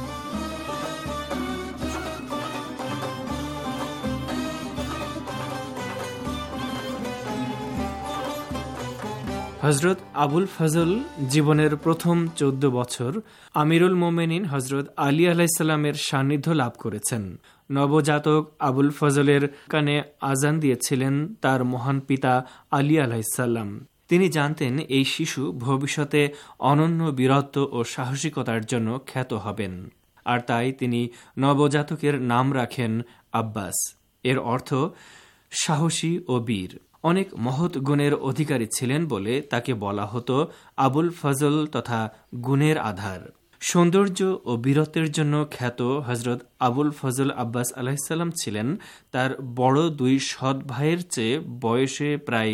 হজরত আবুল ফজল জীবনের প্রথম ১৪ বছর আমিরুল মোমেনিন হজরত আলী আলাইসাল্লামের সান্নিধ্য লাভ করেছেন। নবজাতক আবুল ফজলের কানে আজান দিয়েছিলেন তার মহান পিতা আলী আলাইসাল্লাম। তিনি জানতেন এই শিশু ভবিষ্যতে অনন্য বীরত্ব ও সাহসিকতার জন্য খ্যাত হবেন, আর তাই তিনি নবজাতকের নাম রাখেন আব্বাস। এর অর্থ সাহসী ও বীর। অনেক মহৎ গুণের অধিকারী ছিলেন বলে তাকে বলা হতো আবুল ফজল তথা গুণের আধার। সৌন্দর্য ও বীরত্বের জন্য খ্যাত হজরত আবুল ফজল আব্বাস আলাইহিসসালাম ছিলেন তার বড় দুই সৎ ভাইয়ের চেয়ে বয়সে প্রায়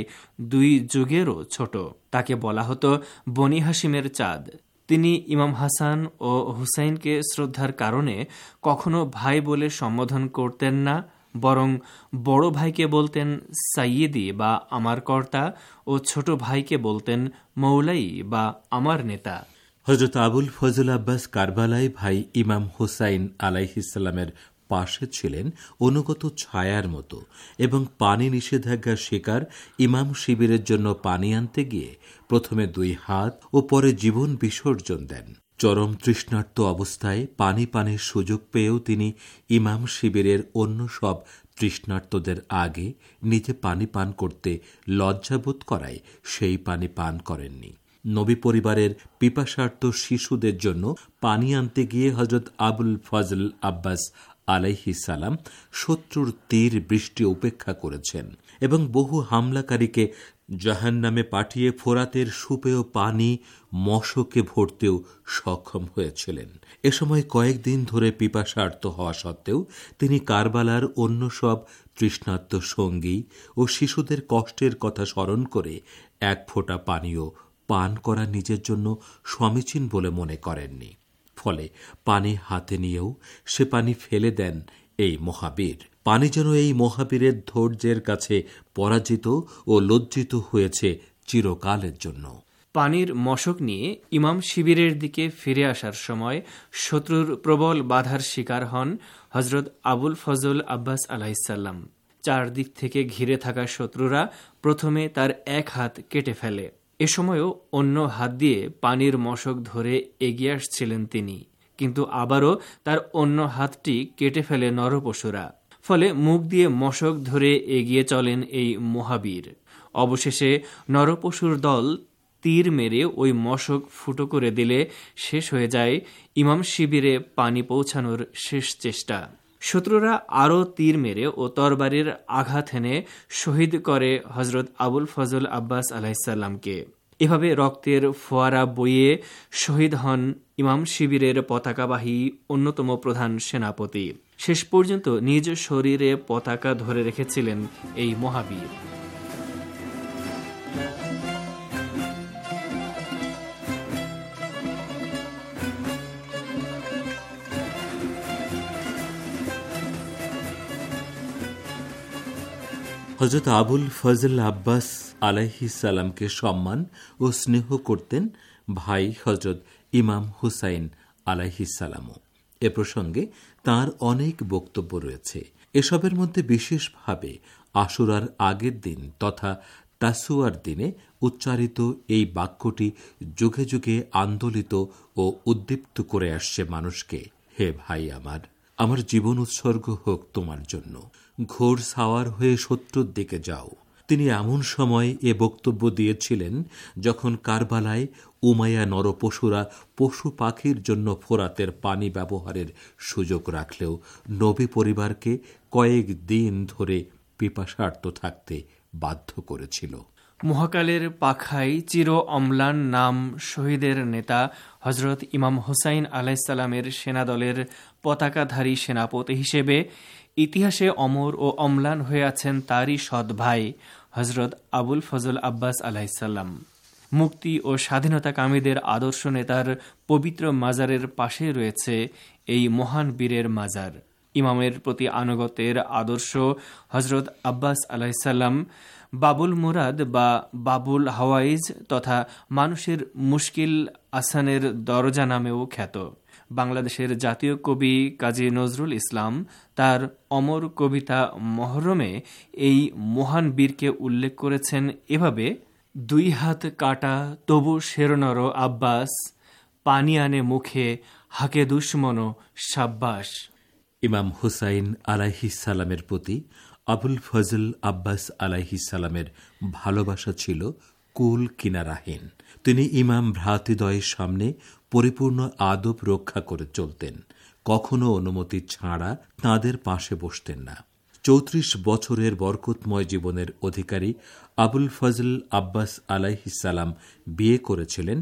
2 যুগেরও ছোট। তাকে বলা হতো বনি হাশিমের চাঁদ। তিনি ইমাম হাসান ও হুসাইনকে শ্রদ্ধার কারণে কখনো ভাই বলে সম্বোধন করতেন না, বরং বড় ভাইকে বলতেন সাইয়েদি বা আমার কর্তা ও ছোট ভাইকে বলতেন মৌলাই বা আমার নেতা। হযরত আবুল ফজল আব্বাস কারবালায় ভাই ইমাম হুসাইন আলাইহিসসালামের পাশে ছিলেন অনুগত ছায়ার মতো এবং পানি নিষেধাজ্ঞার শিকার ইমাম শিবিরের জন্য পানি আনতে গিয়ে প্রথমে 2 হাত ও পরে জীবন বিসর্জন দেন। চরম তৃষ্ণার্ত অবস্থায় পানির সুযোগ পেয়েও তিনি ইমাম শিবিরের অন্য সব তৃষ্ণার্তদের আগে নিজে পানি পান করতে লজ্জাবোধ করায় সেই পানি পান করেননি। নবী পরিবারের পিপাসার্ত শিশুদের জন্য পানি আনতে গিয়ে হযরত আবুল ফজল আব্বাস আলাইহিসসালাম শত্রুর তীর বৃষ্টি উপেক্ষা করেছেন এবং বহু হামলাকারীকে জাহান্নামে পাঠিয়ে ফোরাতের সুপেয় পানি মশকে ভরতেও সক্ষম হয়েছিলেন। এ সময় কয়েকদিন ধরে পিপাসার্ত হওয়া সত্ত্বেও তিনি কারবালার অন্য সব তৃষ্ণার্ত সঙ্গী ও শিশুদের কষ্টের কথা স্মরণ করে 1 ফোঁটা পানীয় পান করা নিজের জন্য সমীচীন বলে মনে করেননি। ফলে পানি হাতে নিয়েও সে পানি ফেলে দেন এই মহাবীর। পানি যেন এই মহাবীরের ধৈর্যের কাছে পরাজিত ও লজ্জিত হয়েছে চিরকালের জন্য। পানির মশক নিয়ে ইমাম শিবিরের দিকে ফিরে আসার সময় শত্রুর প্রবল বাধার শিকার হন হযরত আবুল ফজল আব্বাস আলাইহিসসালাম। 4 দিক থেকে ঘিরে থাকা শত্রুরা প্রথমে তার 1 হাত কেটে ফেলে। এ সময়ও অন্য হাত দিয়ে পানির মশক ধরে এগিয়ে আসছিলেন তিনি, কিন্তু আবারও তার অন্য হাতটি কেটে ফেলে নরপশুরা। ফলে মুখ দিয়ে মশক ধরে এগিয়ে চলেন এই মহাবীর। অবশেষে নরপশুর দল তীর মেরে ওই মশক ফুটো করে দিলে শেষ হয়ে যায় ইমাম শিবিরে পানি পৌঁছানোর শেষ চেষ্টা। শত্রুরা আরও তীর মেরে ও তরবারির আঘাত এনে শহীদ করে হযরত আবুল ফজল আব্বাস আলাইহিসসালামকে। এভাবে রক্তের ফোয়ারা বইয়ে শহীদ হন ইমাম শিবিরের পতাকাবাহী অন্যতম প্রধান সেনাপতি। শেষ পর্যন্ত নিজ শরীরে পতাকা ধরে রেখেছিলেন এই মহাবীর। হযরত আবুল ফজল আব্বাস আলাইহিসসালামকে সম্মান ও স্নেহ করতেন ভাই হযরত ইমাম হুসাইন আলাইহিসসালামও। এ প্রসঙ্গে তার অনেক বক্তব্য রয়েছে। এসবের মধ্যে বিশেষভাবে আশুরার আগের দিন তথা তাসুয়ার দিনে উচ্চারিত এই বাক্যটি যুগে যুগে আন্দোলিত ও উদ্দীপ্ত করে আসছে মানুষকে, হে ভাই আমার জীবন উৎসর্গ হোক তোমার জন্য, ঘোর সাওয়ার হয়ে শত্রুর দিকে যাও। তিনি এমন সময় এ বক্তব্য দিয়েছিলেন যখন কারবালায় উমাইয়া নরপশুরা পশু পাখির জন্য ফোরাতের পানি ব্যবহারের সুযোগ রাখলেও নবী পরিবারকে কয়েক দিন ধরে পিপাসার্ত থাকতে বাধ্য করেছিল। মহাকালের পাখায় চির অম্লান নাম শহীদের নেতা হযরত ইমাম হুসাইন আলাইহিসসালামের সেনাদলের পতাকাধারী সেনাপতি হিসেবে ইতিহাসে অমর ও অম্লান হয়ে আছেন তারই সৎ ভাই হযরত আবুল ফজল আব্বাস আলাইহিসসালাম। মুক্তি ও স্বাধীনতাকামীদের আদর্শ নেতার পবিত্র মাজারের পাশে রয়েছে এই মহান বীরের মাজার। ইমামের প্রতি আনুগত্যের আদর্শ হযরত আব্বাস আলাইহিসসালাম বাবুল মুরাদ বা বাবুল হাওয়াইজ তথা মানুষের মুশকিল আসানের দরজা নামেও খ্যাত। বাংলাদেশের জাতীয় কবি কাজী নজরুল ইসলাম তার অমর কবিতা মহরমে এই মহান বীরকে উল্লেখ করেছেন এভাবে: 2 হাত কাটা তবু শেরনর আব্বাস, পানি আনে মুখে হাকে দুশ্মন সাব্বাস। ইমাম হুসাইন আলাইহিসসালামের প্রতি আবুল ফজল আব্বাস আলাইহিসসালামের ভালোবাসা ছিল কুল কিনারাহীন। তিনি ইমাম ভ্রাতৃদ্বয়ের সামনে পরিপূর্ণ আদব রক্ষা করে চলতেন। কখনো অনুমতি ছাড়া তাঁদের পাশে বসতেন না। 34 বছরের বরকতময় জীবনের অধিকারী আবুল ফজল আব্বাস আলাইহিসসালাম বিয়ে করেছিলেন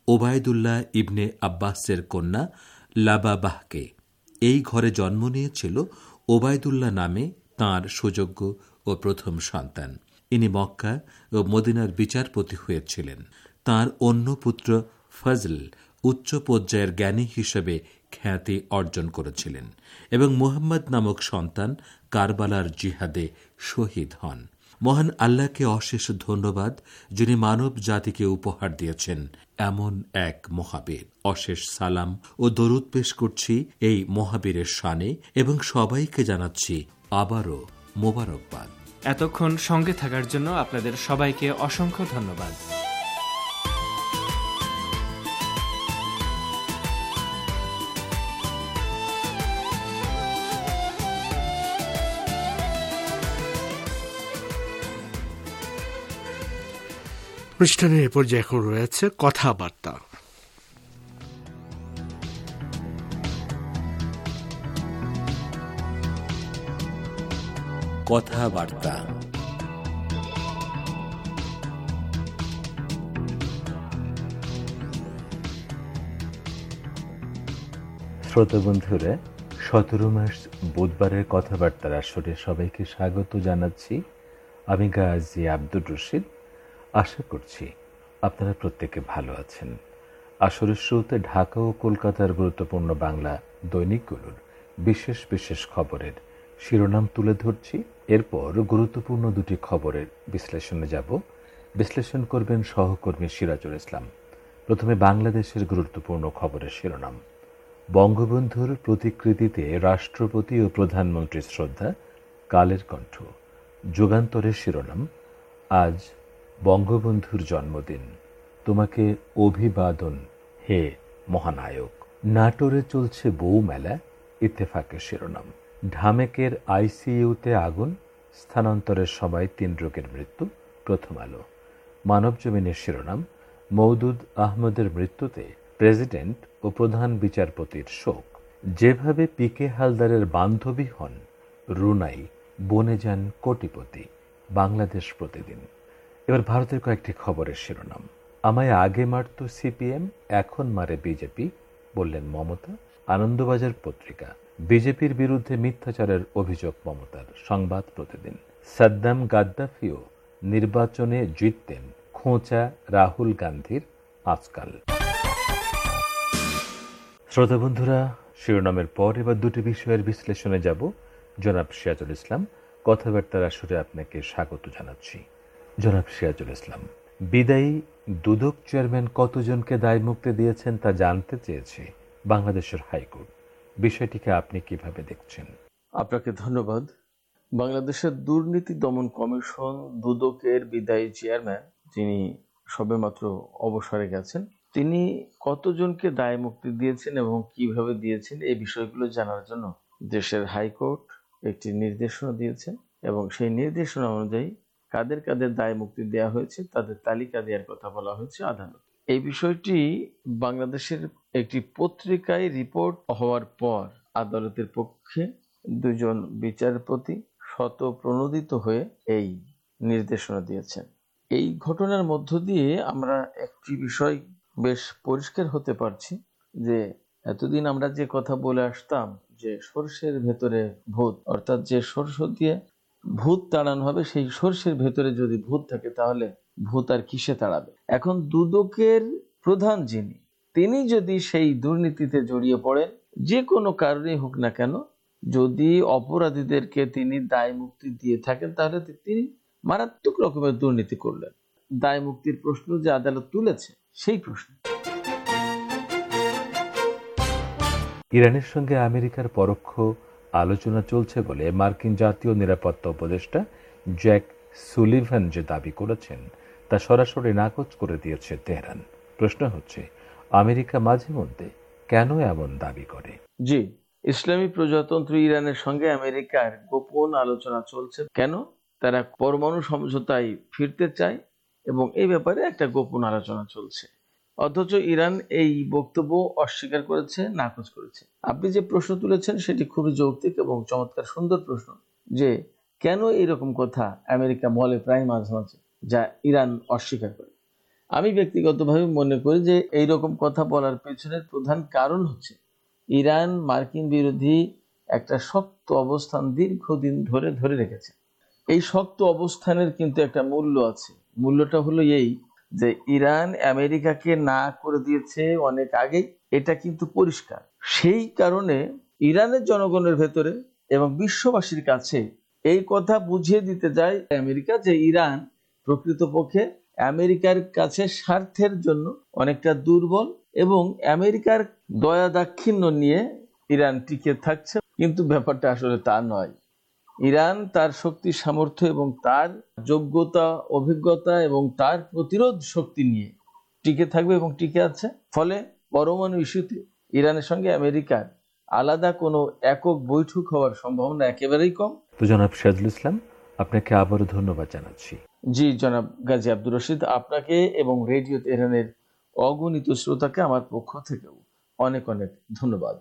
ওবায়দুল্লাহ ইবনে আব্বাসের কন্যা লাবাবাহকে। এই ঘরে জন্ম নিয়েছিল ওবায়দুল্লাহ নামে তাঁর সুযোগ্য ও প্রথম সন্তান। ইনি মক্কা ও মদিনার বিচারপতি হয়েছিলেন। তাঁর অন্য পুত্র ফজল উচ্চ পর্যায়ের জ্ঞানী হিসেবে খ্যাতি অর্জন করেছিলেন এবং মুহাম্মদ নামক সন্তান কারবালার জিহাদে শহীদ হন। মহান আল্লাহকে অশেষ ধন্যবাদ, যিনি মানব জাতিকে উপহার দিয়েছেন এমন এক মহাবীর। অশেষ সালাম ও দরুদ পেশ করছি এই মহাবীরের শানে এবং সবাইকে জানাচ্ছি আবারও মোবারকবাদ। এতক্ষণ সঙ্গে থাকার জন্য আপনাদের সবাইকে অসংখ্য ধন্যবাদ। অনুষ্ঠানের এ পর্যায়ে এখন রয়েছে কথাবার্তা। কথাবার্তা। শ্রোতা বন্ধুরা, 17 মার্চ বুধবারের কথাবার্তার আসরে সবাইকে স্বাগত জানাচ্ছি। আমি গাজী আব্দুর রশিদ। আশা করছি আপনারা প্রত্যেকে ভালো আছেন। আসরের শুরুতে ঢাকা ও কলকাতার গুরুত্বপূর্ণ বাংলা দৈনিকগুলোর বিশেষ বিশেষ খবরের শিরোনাম তুলে ধরছি। এরপর গুরুত্বপূর্ণ দুটি খবরের বিশ্লেষণে যাব। বিশ্লেষণ করবেন সহকর্মী সিরাজুল ইসলাম। প্রথমে বাংলাদেশের গুরুত্বপূর্ণ খবরের শিরোনাম। বঙ্গবন্ধুর প্রতিকৃতিতে রাষ্ট্রপতি ও প্রধানমন্ত্রীর শ্রদ্ধা, কালের কণ্ঠ। যুগান্তরের শিরোনাম, আজ বঙ্গবন্ধুর জন্মদিন, তোমাকে অভিবাদন হে মহানায়ক। নাটোরে চলছে বউ মেলা, ইত্তেফাকের শিরোনাম। ঢামেকের আইসিইউতে আগুন, স্থানান্তরের সময় 3 রোগীর মৃত্যু, প্রথম আলো। মানবজমিনের শিরোনাম, মওদুদ আহমদের মৃত্যুতে প্রেসিডেন্ট ও প্রধান বিচারপতির শোক। যেভাবে পিকে হালদারের বান্ধবী হন রুনাই, বনে যান কোটিপতি, বাংলাদেশ প্রতিদিন। এবার ভারতের কয়েকটি খবরের শিরোনাম। আমায় আগে মারত সিপিএম, এখন মারে বিজেপি, বললেন মমতা, আনন্দবাজার পত্রিকা। বিজেপির বিরুদ্ধে মিথ্যাচারের অভিযোগ মমতার, সংবাদ প্রতিদিন। সাদ্দাম গাদ্দাফিও নির্বাচনে জিততেন, খোঁচা রাহুল গান্ধীর আজকাল। শ্রোতা বন্ধুরা, শিরোনামের পর এবার দুটি বিষয়ের বিশ্লেষণে যাব। জনাব সিরাজুল ইসলাম, কথাবার্তার আসরে আপনাকে স্বাগত জানাচ্ছি। জনাব সিরাজুল ইসলাম, বিদায়ী দুদক চেয়ারম্যান কতজনকে দায়মুক্তি দিয়েছেন তা জানতে চেয়েছে বাংলাদেশের হাইকোর্ট। বিষয়টিকে আপনি কিভাবে দেখছেন? আপনাকে ধন্যবাদ। বাংলাদেশের দুর্নীতি দমন কমিশন দুদকের বিদায়ী চেয়ারম্যান, যিনি সবেমাত্র অবসরে গেছেন, তিনি কতজনকে দায় মুক্তি দিয়েছেন এবং কিভাবে দিয়েছেন এই বিষয়গুলো জানার জন্য দেশের হাইকোর্ট একটি নির্দেশনা দিয়েছেন এবং সেই নির্দেশনা অনুযায়ী কাদের কাদের দায় মুক্তি দেওয়া হয়েছে তাদের তালিকা দেওয়ার কথা বলা হয়েছে আদালত। এই বিষয়টি বাংলাদেশের একটি পত্রিকায় রিপোর্ট হওয়ার পর আদালতের পক্ষে 2 জন বিচারপতি স্বতঃপ্রণোদিত হয়ে এই নির্দেশনা দিয়েছেন। এই ঘটনার মধ্য দিয়ে আমরা একটি বিষয় বেশ পরিষ্কার হতে পারছি যে এতদিন আমরা যে কথা বলে আসতাম যে সরষের ভেতরে ভূত, অর্থাৎ যে সরষ দিয়ে ভূত তাড়ানো হবে, সেই সরষের ভেতরে যদি ভূত থাকে তাহলে ভূত আর কিসে তাড়াবে। এখন দুদকের প্রধান যিনি, তিনি যদি সেই দুর্নীতিতে জড়িয়ে পড়েন, যে কোনো কারণেই হোক না কেন, যদি অপরাধীদেরকে তিনি দায় মুক্তি দিয়ে থাকেন তাহলে তিনি মারাত্মক রকমের দুর্নীতি করলেন। দায় মুক্তির প্রশ্ন যে আদালত তুলেছে সেই প্রশ্ন। ইরানের সঙ্গে আমেরিকার পরোক্ষ আলোচনা চলছে বলে মার্কিন জাতীয় নিরাপত্তা উপদেষ্টা জ্যাক সুলিভান যে দাবি করেছেন তা সরাসরি নাকচ করে দিয়েছে তেহরান। প্রশ্ন হচ্ছে, আমেরিকা মাঝে মধ্যে কেন এমন দাবি করে? জি, ইসলামী প্রজাতন্ত্র ইরানের সঙ্গে আমেরিকার গোপন আলোচনা চলছে। কেন? তারা পরমাণু সমঝোতায় ফিরতে চায় এবং এই ব্যাপারে একটা গোপন আলোচনা চলছে। অথচ ইরান এই বক্তব্য অস্বীকার করেছে, নাকচ করেছে। আপনি যে প্রশ্ন তুলেছেন সেটি খুবই যৌক্তিক এবং চমৎকার সুন্দর প্রশ্ন, যে কেন এরকম কথা আমেরিকা বলে প্রায় মাঝে মাঝে, যা ইরান অস্বীকার করে। আমি ব্যক্তিগতভাবে মনে করি যে এই রকম কথা বলার পেছনের প্রধান কারণ হচ্ছে ইরান মার্কিন বিরোধী একটা শক্ত অবস্থান দীর্ঘদিন ধরে ধরে রেখেছে। এই শক্ত অবস্থানের কিন্তু একটা মূল্য আছে। মূল্যটা হলো এই যে ইরান আমেরিকাকে না করে দিয়েছে অনেক আগেই, এটা কিন্তু পরিষ্কার। সেই কারণে ইরানের জনগণের ভেতরে এবং বিশ্ববাসীর কাছে এই কথা বুঝিয়ে দিতে যায় আমেরিকা যে ইরান প্রকৃতপক্ষে আমেরিকার কাছে স্বার্থের জন্য অনেকটা দুর্বল এবং আমেরিকার দয়া দাক্ষিণ্য নিয়ে ইরান টিকে থাকছে। কিন্তু ব্যাপারটা আসলে তা নয়। ইরান তার শক্তি সামর্থ্য এবং তার যোগ্যতা অভিজ্ঞতা এবং তার প্রতিরোধ শক্তি নিয়ে টিকে থাকবে এবং টিকে আছে। ফলে পরমাণু ইস্যুতে ইরানের সঙ্গে আমেরিকার আলাদা কোনো একক বৈঠক হওয়ার সম্ভাবনা একেবারেই কম। তো জনাব সিরাজুল ইসলাম, আপনাকে আবারও ধন্যবাদ জানাচ্ছি। জি জনাব গাজী আব্দুর রশিদ, আপনাকে এবং রেডিও তেহরানের অগণিত শ্রোতাকে আমার পক্ষ থেকেও অনেক অনেক ধন্যবাদ।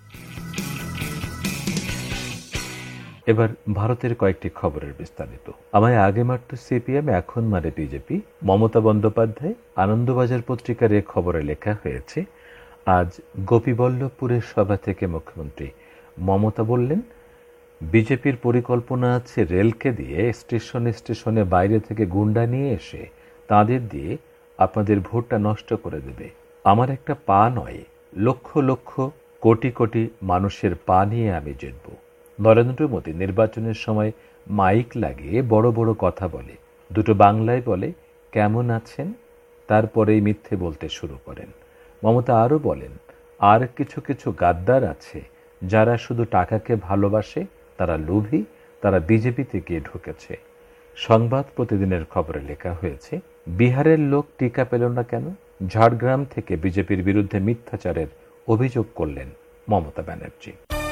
এবার ভারতের কয়েকটি খবরের বিস্তারিত। আমায় আগে মারত সিপিএম, এখন মারে বিজেপি। মমতা বন্দ্যোপাধ্যায়। আনন্দবাজার পত্রিকার এ খবরে লেখা হয়েছে, আজ গোপীবল্লভপুরের সভা থেকে মুখ্যমন্ত্রী মমতা বললেন, বিজেপির পরিকল্পনা আছে রেলকে দিয়ে স্টেশনে স্টেশনে বাইরে থেকে গুন্ডা নিয়ে এসে তাদের দিয়ে আপনাদের ভোটটা নষ্ট করে দেবে। আমার একটা পা নয়, লক্ষ লক্ষ কোটি কোটি মানুষের পা নিয়ে আমি জিতব। নরেন্দ্র মোদী নির্বাচনের সময় মাইক লাগিয়ে বড় বড় কথা বলে, দুটো বাংলায় বলে কেমন আছেন, তারপরেই মিথ্যে বলতে শুরু করেন। মমতা আরও বলেন, আর কিছু কিছু গাদ্দার আছে যারা শুধু টাকাকে ভালোবাসে, তারা লোভী, তারা বিজেপিতে গিয়ে ঢুকেছে। সংবাদ প্রতিদিনের খবরে লেখা হয়েছে, বিহারের লোক টিকা পেল না কেন? ঝাড়গ্রাম থেকে বিজেপির বিরুদ্ধে মিথ্যাচারের অভিযোগ করলেন মমতা ব্যানার্জি।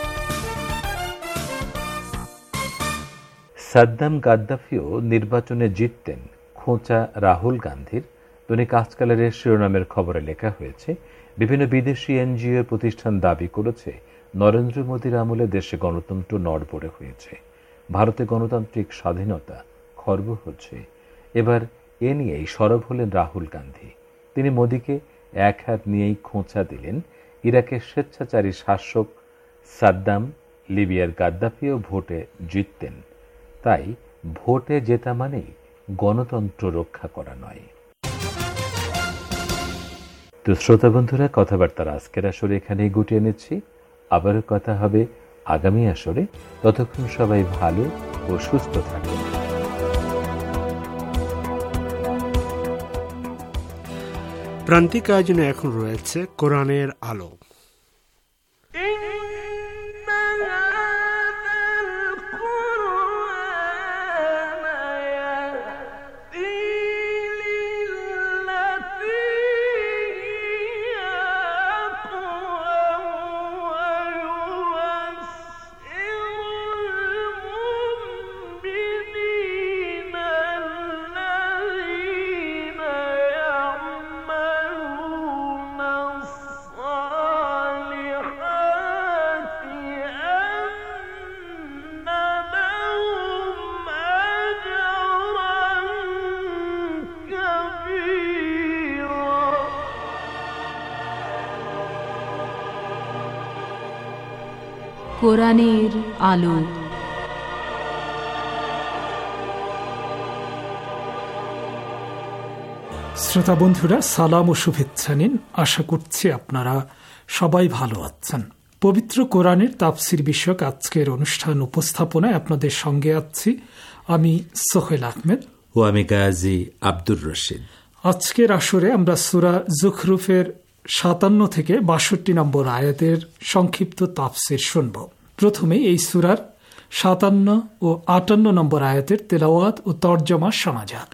সাদ্দাম গাদ্দাফিও নির্বাচনে জিততেন, খোঁচা রাহুল গান্ধীর। দৈনিক আজকালের শিরোনামের খবরে লেখা হয়েছে, বিভিন্ন বিদেশি এনজিও প্রতিষ্ঠান দাবি করেছে নরেন্দ্র মোদীর আমলে দেশে গণতন্ত্র নড়বড়ে হয়েছে, ভারতে গণতান্ত্রিক স্বাধীনতা খর্ব হচ্ছে। এবার এ নিয়েই সরব হলেন রাহুল গান্ধী। তিনি মোদীকে এক হাত নিয়েই খোঁচা দিলেন। ইরাকের স্বেচ্ছাচারী শাসক সাদ্দাম, লিবিয়ার গাদ্দাফিও ভোটে জিততেন, তাই ভোটে জেতা মানেই গণতন্ত্র রক্ষা করা নয়। তো শ্রোতা বন্ধুরা, কথাবার্তার আজকের আসরে এখানেই গুটিয়ে নিচ্ছি। আবারও কথা হবে আগামী আসরে। ততক্ষণ সবাই ভালো ও সুস্থ থাকুন। প্রান্তিক আয়োজনে এখন রয়েছে কোরআনের আলো। কোরআনের আলো। শ্রোতা বন্ধুরা, সালাম ও শুভেচ্ছা নিন। আশা করছি আপনারা সবাই ভালো আছেন। পবিত্র কোরআনের তাফসির বিষয়ক আজকের অনুষ্ঠান উপস্থাপনায় আপনাদের সঙ্গে আছি আমি সোহেল আহমেদ ও আমি গাজী আব্দুর রশিদ। আজকের আসরে আমরা সূরা যুখরুফের 57 থেকে 62 নম্বর আয়াতের সংক্ষিপ্ত তাফসির শুনব। প্রথমে এই সূরার 57 ও 58 নম্বর আয়াতের তেলাওয়াত ও তরজমা শোনা যাক।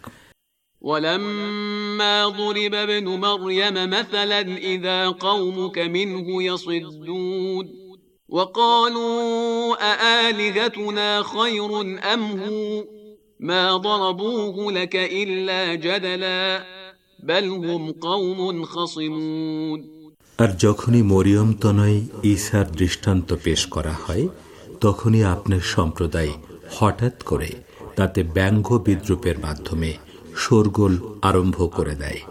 ولما ضرب ابن مريم مثلا إذا قومك منه يصدون وقالوا أآلهتنا خير أم هو ما ضربوه لك إلا جدلا بل هم قوم خصمون। আর যখনই মরিয়ম তনয় ঈসার দৃষ্টান্ত পেশ করা হয়, তখনই আপনার সম্প্রদায় হঠাৎ করে তাতে ব্যঙ্গ বিদ্রুপের মাধ্যমে শোরগোল আরম্ভ করে দেয়।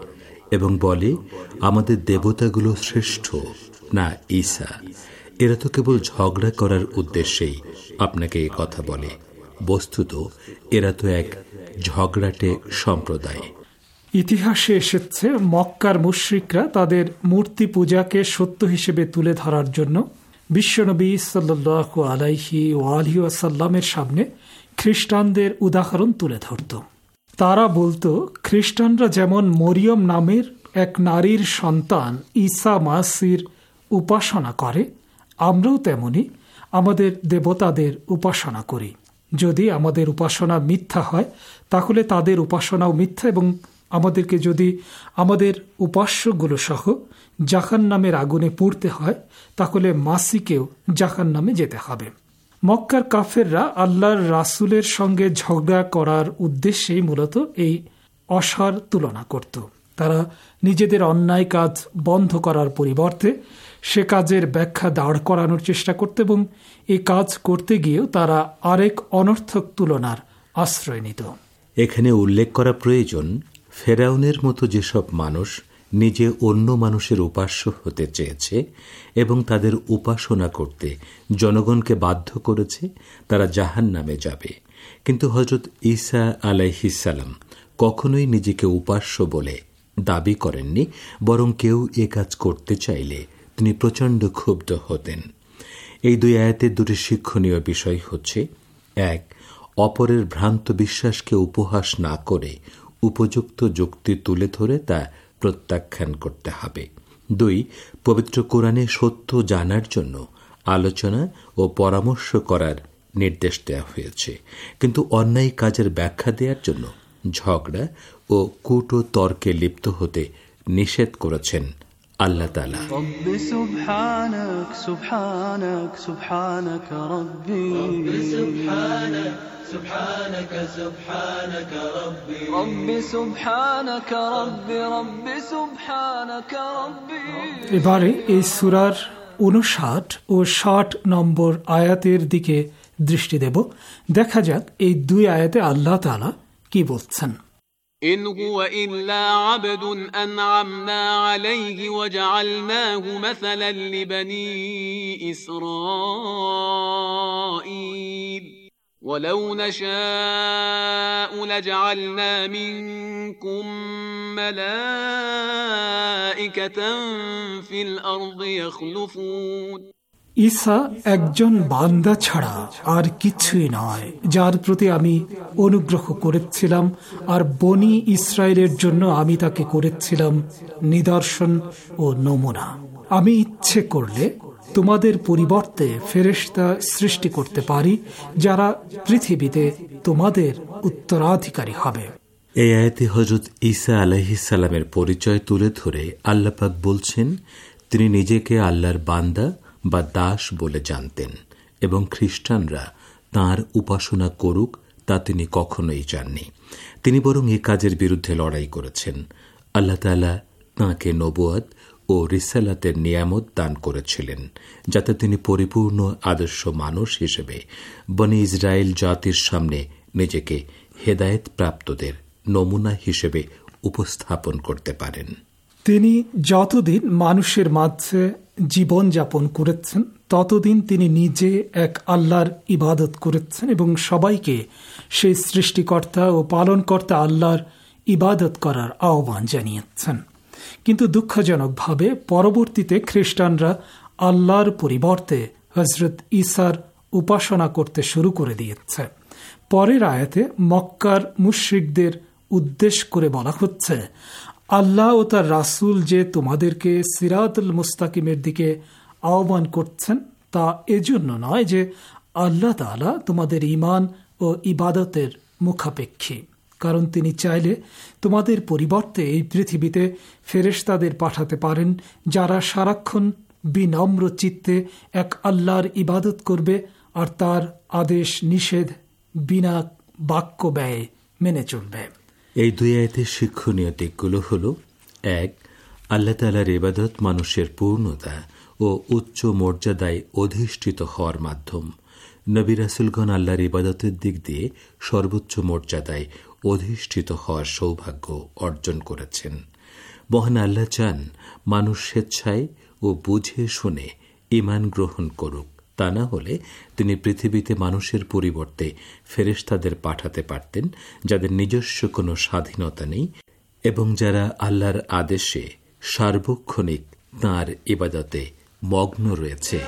এবং বলে, আমাদের দেবতাগুলো শ্রেষ্ঠ না ঈসা। এরা তো কেবল ঝগড়া করার উদ্দেশ্যেই আপনাকে এই কথা বলে। বস্তুত এরা তো এক ঝগড়াটে সম্প্রদায়। ইতিহাসে এসেছে মক্কার মুশরিকরা তাদের মূর্তি পূজাকে সত্য হিসেবে তুলে ধরার জন্য বিশ্বনবী সাল্লাল্লাহু আলাইহি ওয়ালিহি ওয়াসাল্লামের সামনে খ্রিস্টানদের উদাহরণ তুলে ধরত। তারা বলতো, খ্রিস্টানরা যেমন মরিয়ম নামের এক নারীর সন্তান ঈসা মাসির উপাসনা করে, আমরাও তেমনি আমাদের দেবতাদের উপাসনা করি। যদি আমাদের উপাসনা মিথ্যা হয় তাহলে তাদের উপাসনাও মিথ্যা, এবং আমাদেরকে যদি আমাদের উপাস্যগুলো সহ জাহান্নামের আগুনে পুড়তে হয় তাহলে মাসিকেও জাহান্নামে যেতে হবে। মক্কার কাফেররা আল্লাহর রাসূলের সঙ্গে ঝগড়া করার উদ্দেশ্যেই মূলত এই অসার তুলনা করত। তারা নিজেদের অন্যায় কাজ বন্ধ করার পরিবর্তে সে কাজের ব্যাখ্যা দাঁড় করানোর চেষ্টা করত, এবং এই কাজ করতে গিয়েও তারা আরেক অনর্থক তুলনার আশ্রয় নিত। এখানে উল্লেখ করা প্রয়োজন, ফেরাউনের মতো যেসব মানুষ নিজে অন্য মানুষের উপাস্য হতে চেয়েছে এবং তাদের উপাসনা করতে জনগণকে বাধ্য করেছে, তারা জাহান্নামে যাবে। কিন্তু হযরত ঈসা আলাইহিস সালাম কখনোই নিজেকে উপাস্য বলে দাবি করেননি, বরং কেউ এ কাজ করতে চাইলে তিনি প্রচণ্ড ক্ষুব্ধ হতেন। এই দুই আয়াতের দুটি শিক্ষণীয় বিষয় হচ্ছে, এক, অপরের ভ্রান্ত বিশ্বাসকে উপহাস না করে উপযুক্ত যুক্তি তুলে ধরে তা প্রত্যাখ্যান করতে হবে। দুই, পবিত্র কোরআনে সত্য জানার জন্য আলোচনা ও পরামর্শ করার নির্দেশ দেওয়া হয়েছে, কিন্তু অন্যায় কাজের ব্যাখ্যা দেওয়ার জন্য ঝগড়া ও কূট তর্কে লিপ্ত হতে নিষেধ করেছেন আল্লাহ তাআলা। রব্বি সুবহানাক সুবহানাক সুবহানাক রব্বি রব্বি সুবহানাক সুবহানাক সুবহানাক রব্বি রব্বি সুবহানাক রব্বি রব্বি সুবহানাক রব্বি। এবারে এই সূরার 59 ও 60 নম্বর আয়াতের দিকে দৃষ্টি দেব। দেখা যাক এই দুই আয়াতে আল্লাহ তাআলা কি বলছেন। إن هو إلا عبد أنعمنا عليه وجعلناه مثلا لبني إسرائيل ولو نشاء لجعلنا منكم ملائكة في الأرض يخلفون। ঈসা একজন বান্দা ছাড়া আর কিছুই নয়, যার প্রতি আমি অনুগ্রহ করেছিলাম, আর বনি ইসরায়েলের জন্য আমি তাকে করেছিলাম নিদর্শন ও নমুনা। আমি ইচ্ছে করলে তোমাদের পরিবর্তে ফেরেশতা সৃষ্টি করতে পারি, যারা পৃথিবীতে তোমাদের উত্তরাধিকারী হবে। এই আয়াতে হযরত ঈসা আলাইহিস সালামের পরিচয় তুলে ধরে আল্লাহ পাক বলছেন, তিনি নিজেকে আল্লাহর বান্দা বা দাস বলে জানতেন, এবং খ্রিস্টানরা তাঁর উপাসনা করুক তা তিনি কখনোই চাননি। তিনি বরং এ কাজের বিরুদ্ধে লড়াই করেছেন। আল্লাহ তাআলা তাঁকে নবুয়ত ও রিসালাতের নিয়ামত দান করেছিলেন, যাতে তিনি পরিপূর্ণ আদর্শ মানুষ হিসেবে বনি ইসরায়েল জাতির সামনে নিজেকে হেদায়েত প্রাপ্তদের নমুনা হিসেবে উপস্থাপন করতে পারেন। তিনি যতদিন মানুষের মাঝে জীবন যাপন করেছেন ততদিন তিনি নিজে এক আল্লাহর ইবাদত করেছেন এবং সবাইকে সেই সৃষ্টিকর্তা ও পালনকর্তা আল্লাহর ইবাদত করার আহ্বান জানিয়েছেন। কিন্তু দুঃখজনকভাবে পরবর্তীতে খ্রিস্টানরা আল্লাহর পরিবর্তে হযরত ঈসার উপাসনা করতে শুরু করে দিয়েছে। পরের আয়াতে মক্কার মুশরিকদের উদ্দেশ করে বলা হচ্ছে, আল্লাহ ও তার রাসূল যে তোমাদেরকে সিরাতুল মুস্তাকিমের দিকে আহ্বান করছেন তা এজন্য নয় যে আল্লাহ তাআলা তোমাদের ঈমান ও ইবাদতের মুখাপেক্ষী, কারণ তিনি চাইলে তোমাদের পরিবর্তে এই পৃথিবীতে ফেরেশতাদের পাঠাতে পারেন, যারা সারাক্ষণ বিনম্র চিত্তে এক আল্লাহর ইবাদত করবে আর তার আদেশ নিষেধ বিনা বাক্য ব্যয়ে মেনে চলবে। এই দুই আয়াতের শিক্ষণীয় দিকগুলো হল, এক, আল্লাহ তাআলার ইবাদত মানুষের পূর্ণতা ও উচ্চ মর্যাদায় অধিষ্ঠিত হওয়ার মাধ্যম। নবী রাসূলগণ আল্লাহর ইবাদতের দিক দিয়ে সর্বোচ্চ মর্যাদায় অধিষ্ঠিত হওয়ার সৌভাগ্য অর্জন করেছেন। মহান আল্লাহ চান মানুষ স্বেচ্ছায় ও বুঝে শুনে ঈমান গ্রহণ করুক। তা না হলে তিনি পৃথিবীতে মানুষের পরিবর্তে ফেরেশতাদের পাঠাতে পারতেন, যাদের নিজস্ব কোনো স্বাধীনতা নেই এবং যারা আল্লাহর আদেশে সার্বক্ষণিক তাঁর ইবাদতে মগ্ন রয়েছে।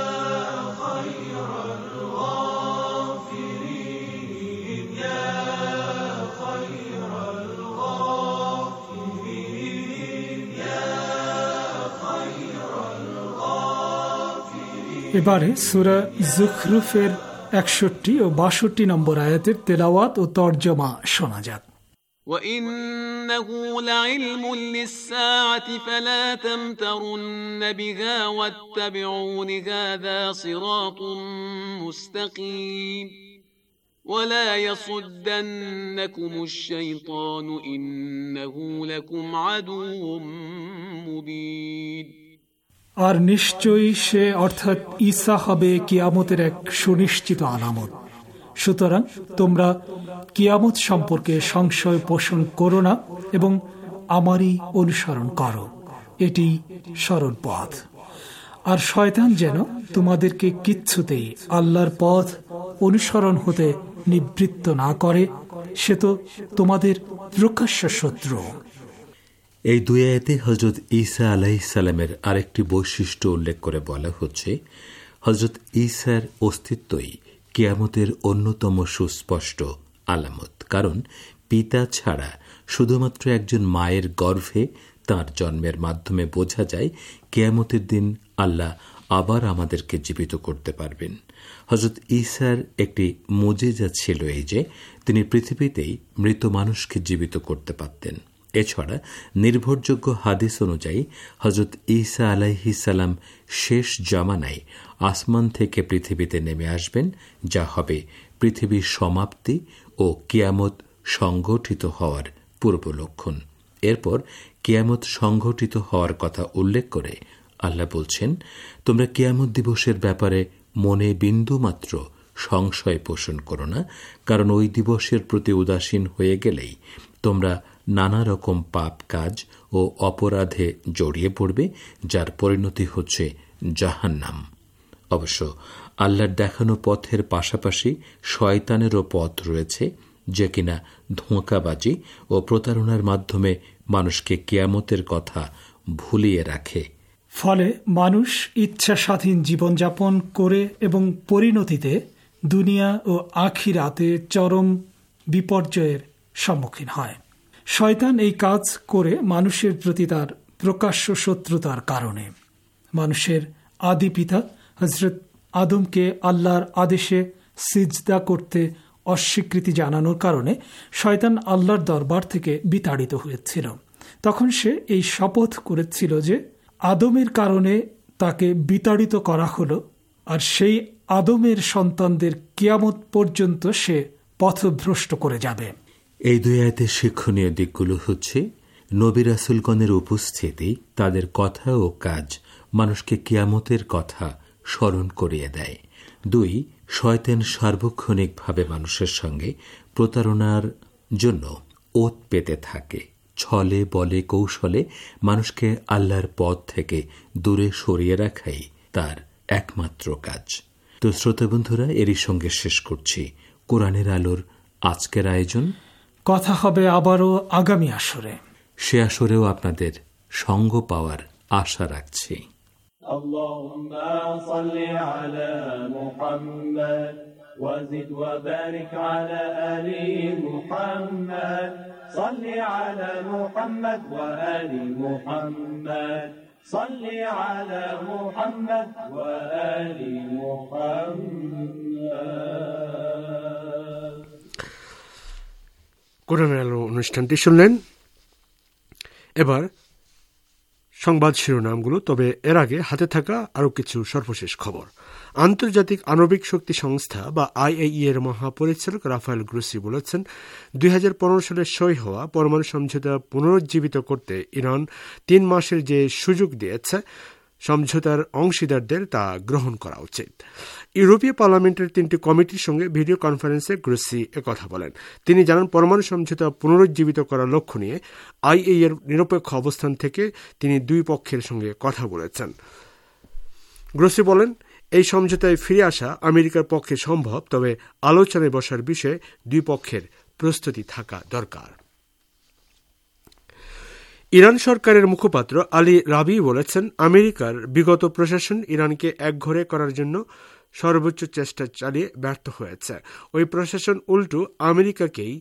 এবারে সূরা যুখরুফের 61 ও 62 নম্বর আয়াতের তেলাওয়াত ও তরজমা শোনা যাক। وَإِنَّهُ لَعِلْمٌ لِلسَّاعَةِ فَلَا تَمْتَرُنَّ بِهَا وَاتَّبِعُونِ هَذَا صِرَاطٌ مُسْتَقِيمٌ وَلَا يَصُدَّنَّكُمُ الشَّيْطَانُ إِنَّهُ لَكُمْ عَدُوٌّ مُبِينٌ। আর নিশ্চয়ই সে অর্থাৎ ঈসা হবে কিয়ামতের এক সুনিশ্চিত আলামত। সুতরাং তোমরা কিয়ামত সম্পর্কে সংশয় পোষণ করো না এবং আমারই অনুসরণ করো, এটি সরল পথ। আর শয়তান যেন তোমাদেরকে কিচ্ছুতেই আল্লাহর পথ অনুসরণ হতে নিবৃত্ত না করে, সে তো তোমাদের প্রকাশ্য শত্রু। এই দুই আয়াতে হযরত ঈসা আলাইহিস সালামের আরেকটি বৈশিষ্ট্য উল্লেখ করে বলা হচ্ছে, হযরত ঈসার অস্তিত্বই কিয়ামতের অন্যতম সুস্পষ্ট আলামত। কারণ পিতা ছাড়া শুধুমাত্র একজন মায়ের গর্ভে তার জন্মের মাধ্যমে বোঝা যায় কিয়ামতের দিন আল্লাহ আবার আমাদেরকে জীবিত করতে পারবেন। হযরত ঈসার একটি মুজিজা ছিল এই যে তিনি পৃথিবীতেই মৃত মানুষকে জীবিত করতে পারতেন। এছাড়া নির্ভরযোগ্য হাদিস অনুযায়ী হযরত ঈসা আলাইহিস সালাম শেষ জামানায় আসমান থেকে পৃথিবীতে নেমে আসবেন, যা হবে পৃথিবীর সমাপ্তি ও কিয়ামত সংগঠিত হওয়ার পূর্ব লক্ষণ। এরপর কিয়ামত সংগঠিত হওয়ার কথা উল্লেখ করে আল্লাহ বলছেন, তোমরা কিয়ামত দিবসের ব্যাপারে মনে বিন্দুমাত্র সংশয় পোষণ করো না, কারণ ওই দিবসের প্রতি উদাসীন হয়ে গেলেই তোমরা নানা রকম পাপ কাজ ও অপরাধে জড়িয়ে পড়বে, যার পরিণতি হচ্ছে জাহান্নাম। অবশ্য আল্লাহর দেখানো পথের পাশাপাশি শয়তানেরও পথ রয়েছে, যে কিনা ধোঁকাবাজি ও প্রতারণার মাধ্যমে মানুষকে কিয়ামতের কথা ভুলিয়ে রাখে। ফলে মানুষ ইচ্ছা স্বাধীন জীবনযাপন করে এবং পরিণতিতে দুনিয়া ও আখিরাতে চরম বিপর্যয়ের সম্মুখীন হয়। শয়তান এই কাজ করে মানুষের প্রতি তার প্রকাশ্য শত্রুতার কারণে। মানুষের আদি পিতা হযরত আদমকে আল্লাহর আদেশে সিজদা করতে অস্বীকৃতি জানানোর কারণে শয়তান আল্লাহর দরবার থেকে বিতাড়িত হয়েছিল। তখন সে এই শপথ করেছিল যে আদমের কারণে তাকে বিতাড়িত করা হলো, আর সেই আদমের সন্তানদের কিয়ামত পর্যন্ত সে পথভ্রষ্ট করে যাবে। এই দুই আয়াতের শিক্ষণীয় দিকগুলো হচ্ছে, নবী রাসূলগণের উপস্থিতি, তাদের কথা ও কাজ মানুষকে কিয়ামতের কথা স্মরণ করিয়ে দেয়। 2, শয়তান সার্বক্ষণিকভাবে মানুষের সঙ্গে প্রতারণার জন্য ওত পেতে থাকে। ছলে বলে কৌশলে মানুষকে আল্লাহর পথ থেকে দূরে সরিয়ে রাখাই তার একমাত্র কাজ। তো শ্রোতা বন্ধুরা, এরই সঙ্গে শেষ করছি কোরআনের আলোর আজকের আয়োজন। কথা হবে আবারও আগামী আসরে। সে আসরেও আপনাদের সঙ্গ পাওয়ার আশা রাখছি। আল্লাহুম্মা সাল্লি আলা মুহাম্মাদ ওয়া জিদ ওয়া বারিক আলা আলি মুহাম্মাদ সাল্লি আলা মুহাম্মাদ ওয়া আলি মুহাম্মাদ সাল্লি আলা মুহাম্মাদ ওয়া আলি মুহাম্মাদ। কোরআনের আলো অনুষ্ঠানটি শুনলেন। এবার সংবাদ শিরোনামগুলো, তবে এর আগে হাতে থাকা আরও কিছু সর্বশেষ খবর। আন্তর্জাতিক আণবিক শক্তি সংস্থা বা IAEA এর মহাপরিচালক রাফায়েল গ্রোসি বলেছেন, 2015 সালে সই হওয়া পরমাণু সমঝোতা পুনরুজ্জীবিত করতে ইরান 3 মাসের যে সুযোগ দিয়েছে সমঝোতার অংশীদারদের তা গ্রহণ করা উচিত। ইউরোপীয় পার্লামেন্টের 3টি কমিটির সঙ্গে ভিডিও কনফারেন্সে গ্রোসি একথা বলেন। তিনি জানান, পরমাণু সমঝোতা পুনরুজ্জীবিত করার লক্ষ্য নিয়ে আইএইএ এর নিরপেক্ষ অবস্থান থেকে তিনি দুই পক্ষের সঙ্গে কথা বলেছেন। গ্রোসি বলেন, এই সমঝোতায় ফিরে আসা আমেরিকার পক্ষে সম্ভব, তবে আলোচনায় বসার বিষয়ে দুই পক্ষের প্রস্তুতি থাকা দরকার। ইরান সরকারের মুখপাত্র আলী রাবি বলেছেন, আমেরিকার বিগত প্রশাসন ইরানকে একঘরে করার জন্য সর্বোচ্চ চেষ্টা চালিয়ে ব্যর্থ হয়েছে। ওই প্রশাসন উল্টো আমেরিকাকেই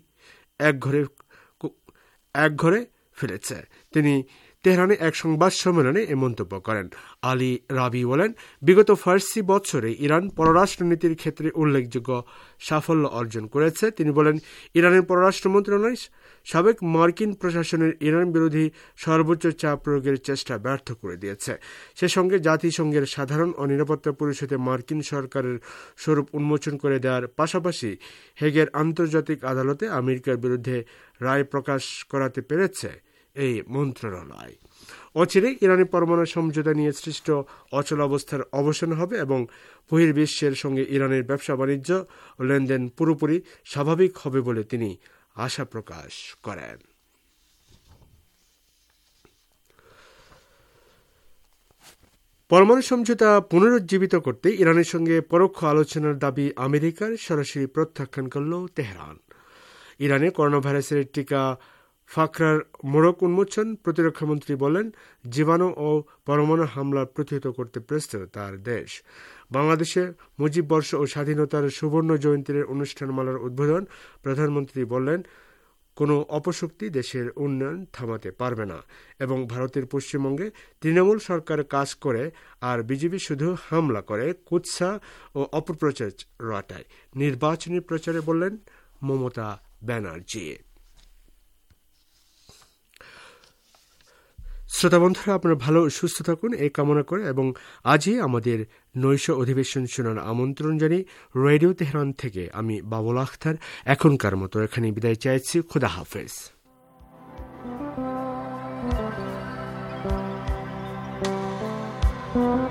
একঘরে ফেলেছে। তিনি তেহরানে এক সংবাদ সম্মেলনে এ মন্তব্য করেন। আলী রাবি বলেন, বিগত ফার্সি বছরে ইরান পররাষ্ট্রনীতির ক্ষেত্রে উল্লেখযোগ্য সাফল্য অর্জন করেছে। তিনি বলেন, ইরানের পররাষ্ট্র মন্ত্রণালয় সাবেক মার্কিন প্রশাসনের ইরান বিরোধী সর্বোচ্চ চাপ প্রয়োগের চেষ্টা ব্যর্থ করে দিয়েছে। সে সঙ্গে জাতিসংঘের সাধারণ ও নিরাপত্তা পরিষদে মার্কিন সরকারের স্বরূপ উন্মোচন করে দেওয়ার পাশাপাশি হেগের আন্তর্জাতিক আদালতে আমেরিকার বিরুদ্ধে রায় প্রকাশ করাতে পেরেছে এই মন্ত্রণালয়। অচিরে ইরানি পরমাণু সমঝোতা নিয়ে সৃষ্ট অচল অবস্থার অবসান হবে এবং বহির্বিশ্বের সঙ্গে ইরানের ব্যবসা বাণিজ্য ও লেনদেন পুরোপুরি স্বাভাবিক হবে বলে তিনি আশা প্রকাশ করেন। পরমাণু সমঝোতা পুনরুজ্জীবিত করতে ইরানের সঙ্গে পরোক্ষ আলোচনার দাবি আমেরিকার সরাসরি প্রত্যাখ্যান করল তেহরান। ইরানে করোনা ভাইরাসের টিকা ফাকরার মোড়ক উন্মোচন। প্রতিরক্ষামন্ত্রী বলেন, জীবাণু ও পরমাণু হামলা প্রতিহত করতে প্রস্তুত তার দেশ। বাংলাদেশে মুজিব বর্ষ ও স্বাধীনতার সুবর্ণ জয়ন্তীর অনুষ্ঠানমালার উদ্বোধন প্রধানমন্ত্রী বললেন, কোনো অপশক্তি দেশের উন্নয়ন থামাতে পারবে না এবং ভারতের পশ্চিমবঙ্গে তৃণমূল সরকার কাজ করে আর বিজেপি শুধু হামলা করে, কুৎসা ও অপপ্রচার রটায়। নির্বাচনী প্রচারে বললেন মমতা ব্যানার্জি। শ্রোতা বন্ধুরা, আপনারা ভালো সুস্থ থাকুন এই কামনা করে এবং আজই আমাদের নৈশ অধিবেশন শোনার আমন্ত্রণ জানিয়ে রেডিও তেহরান থেকে আমি বাবুল আখতার এখনকার মতো এখানে বিদায় চাইছি। খুদা হাফেজ।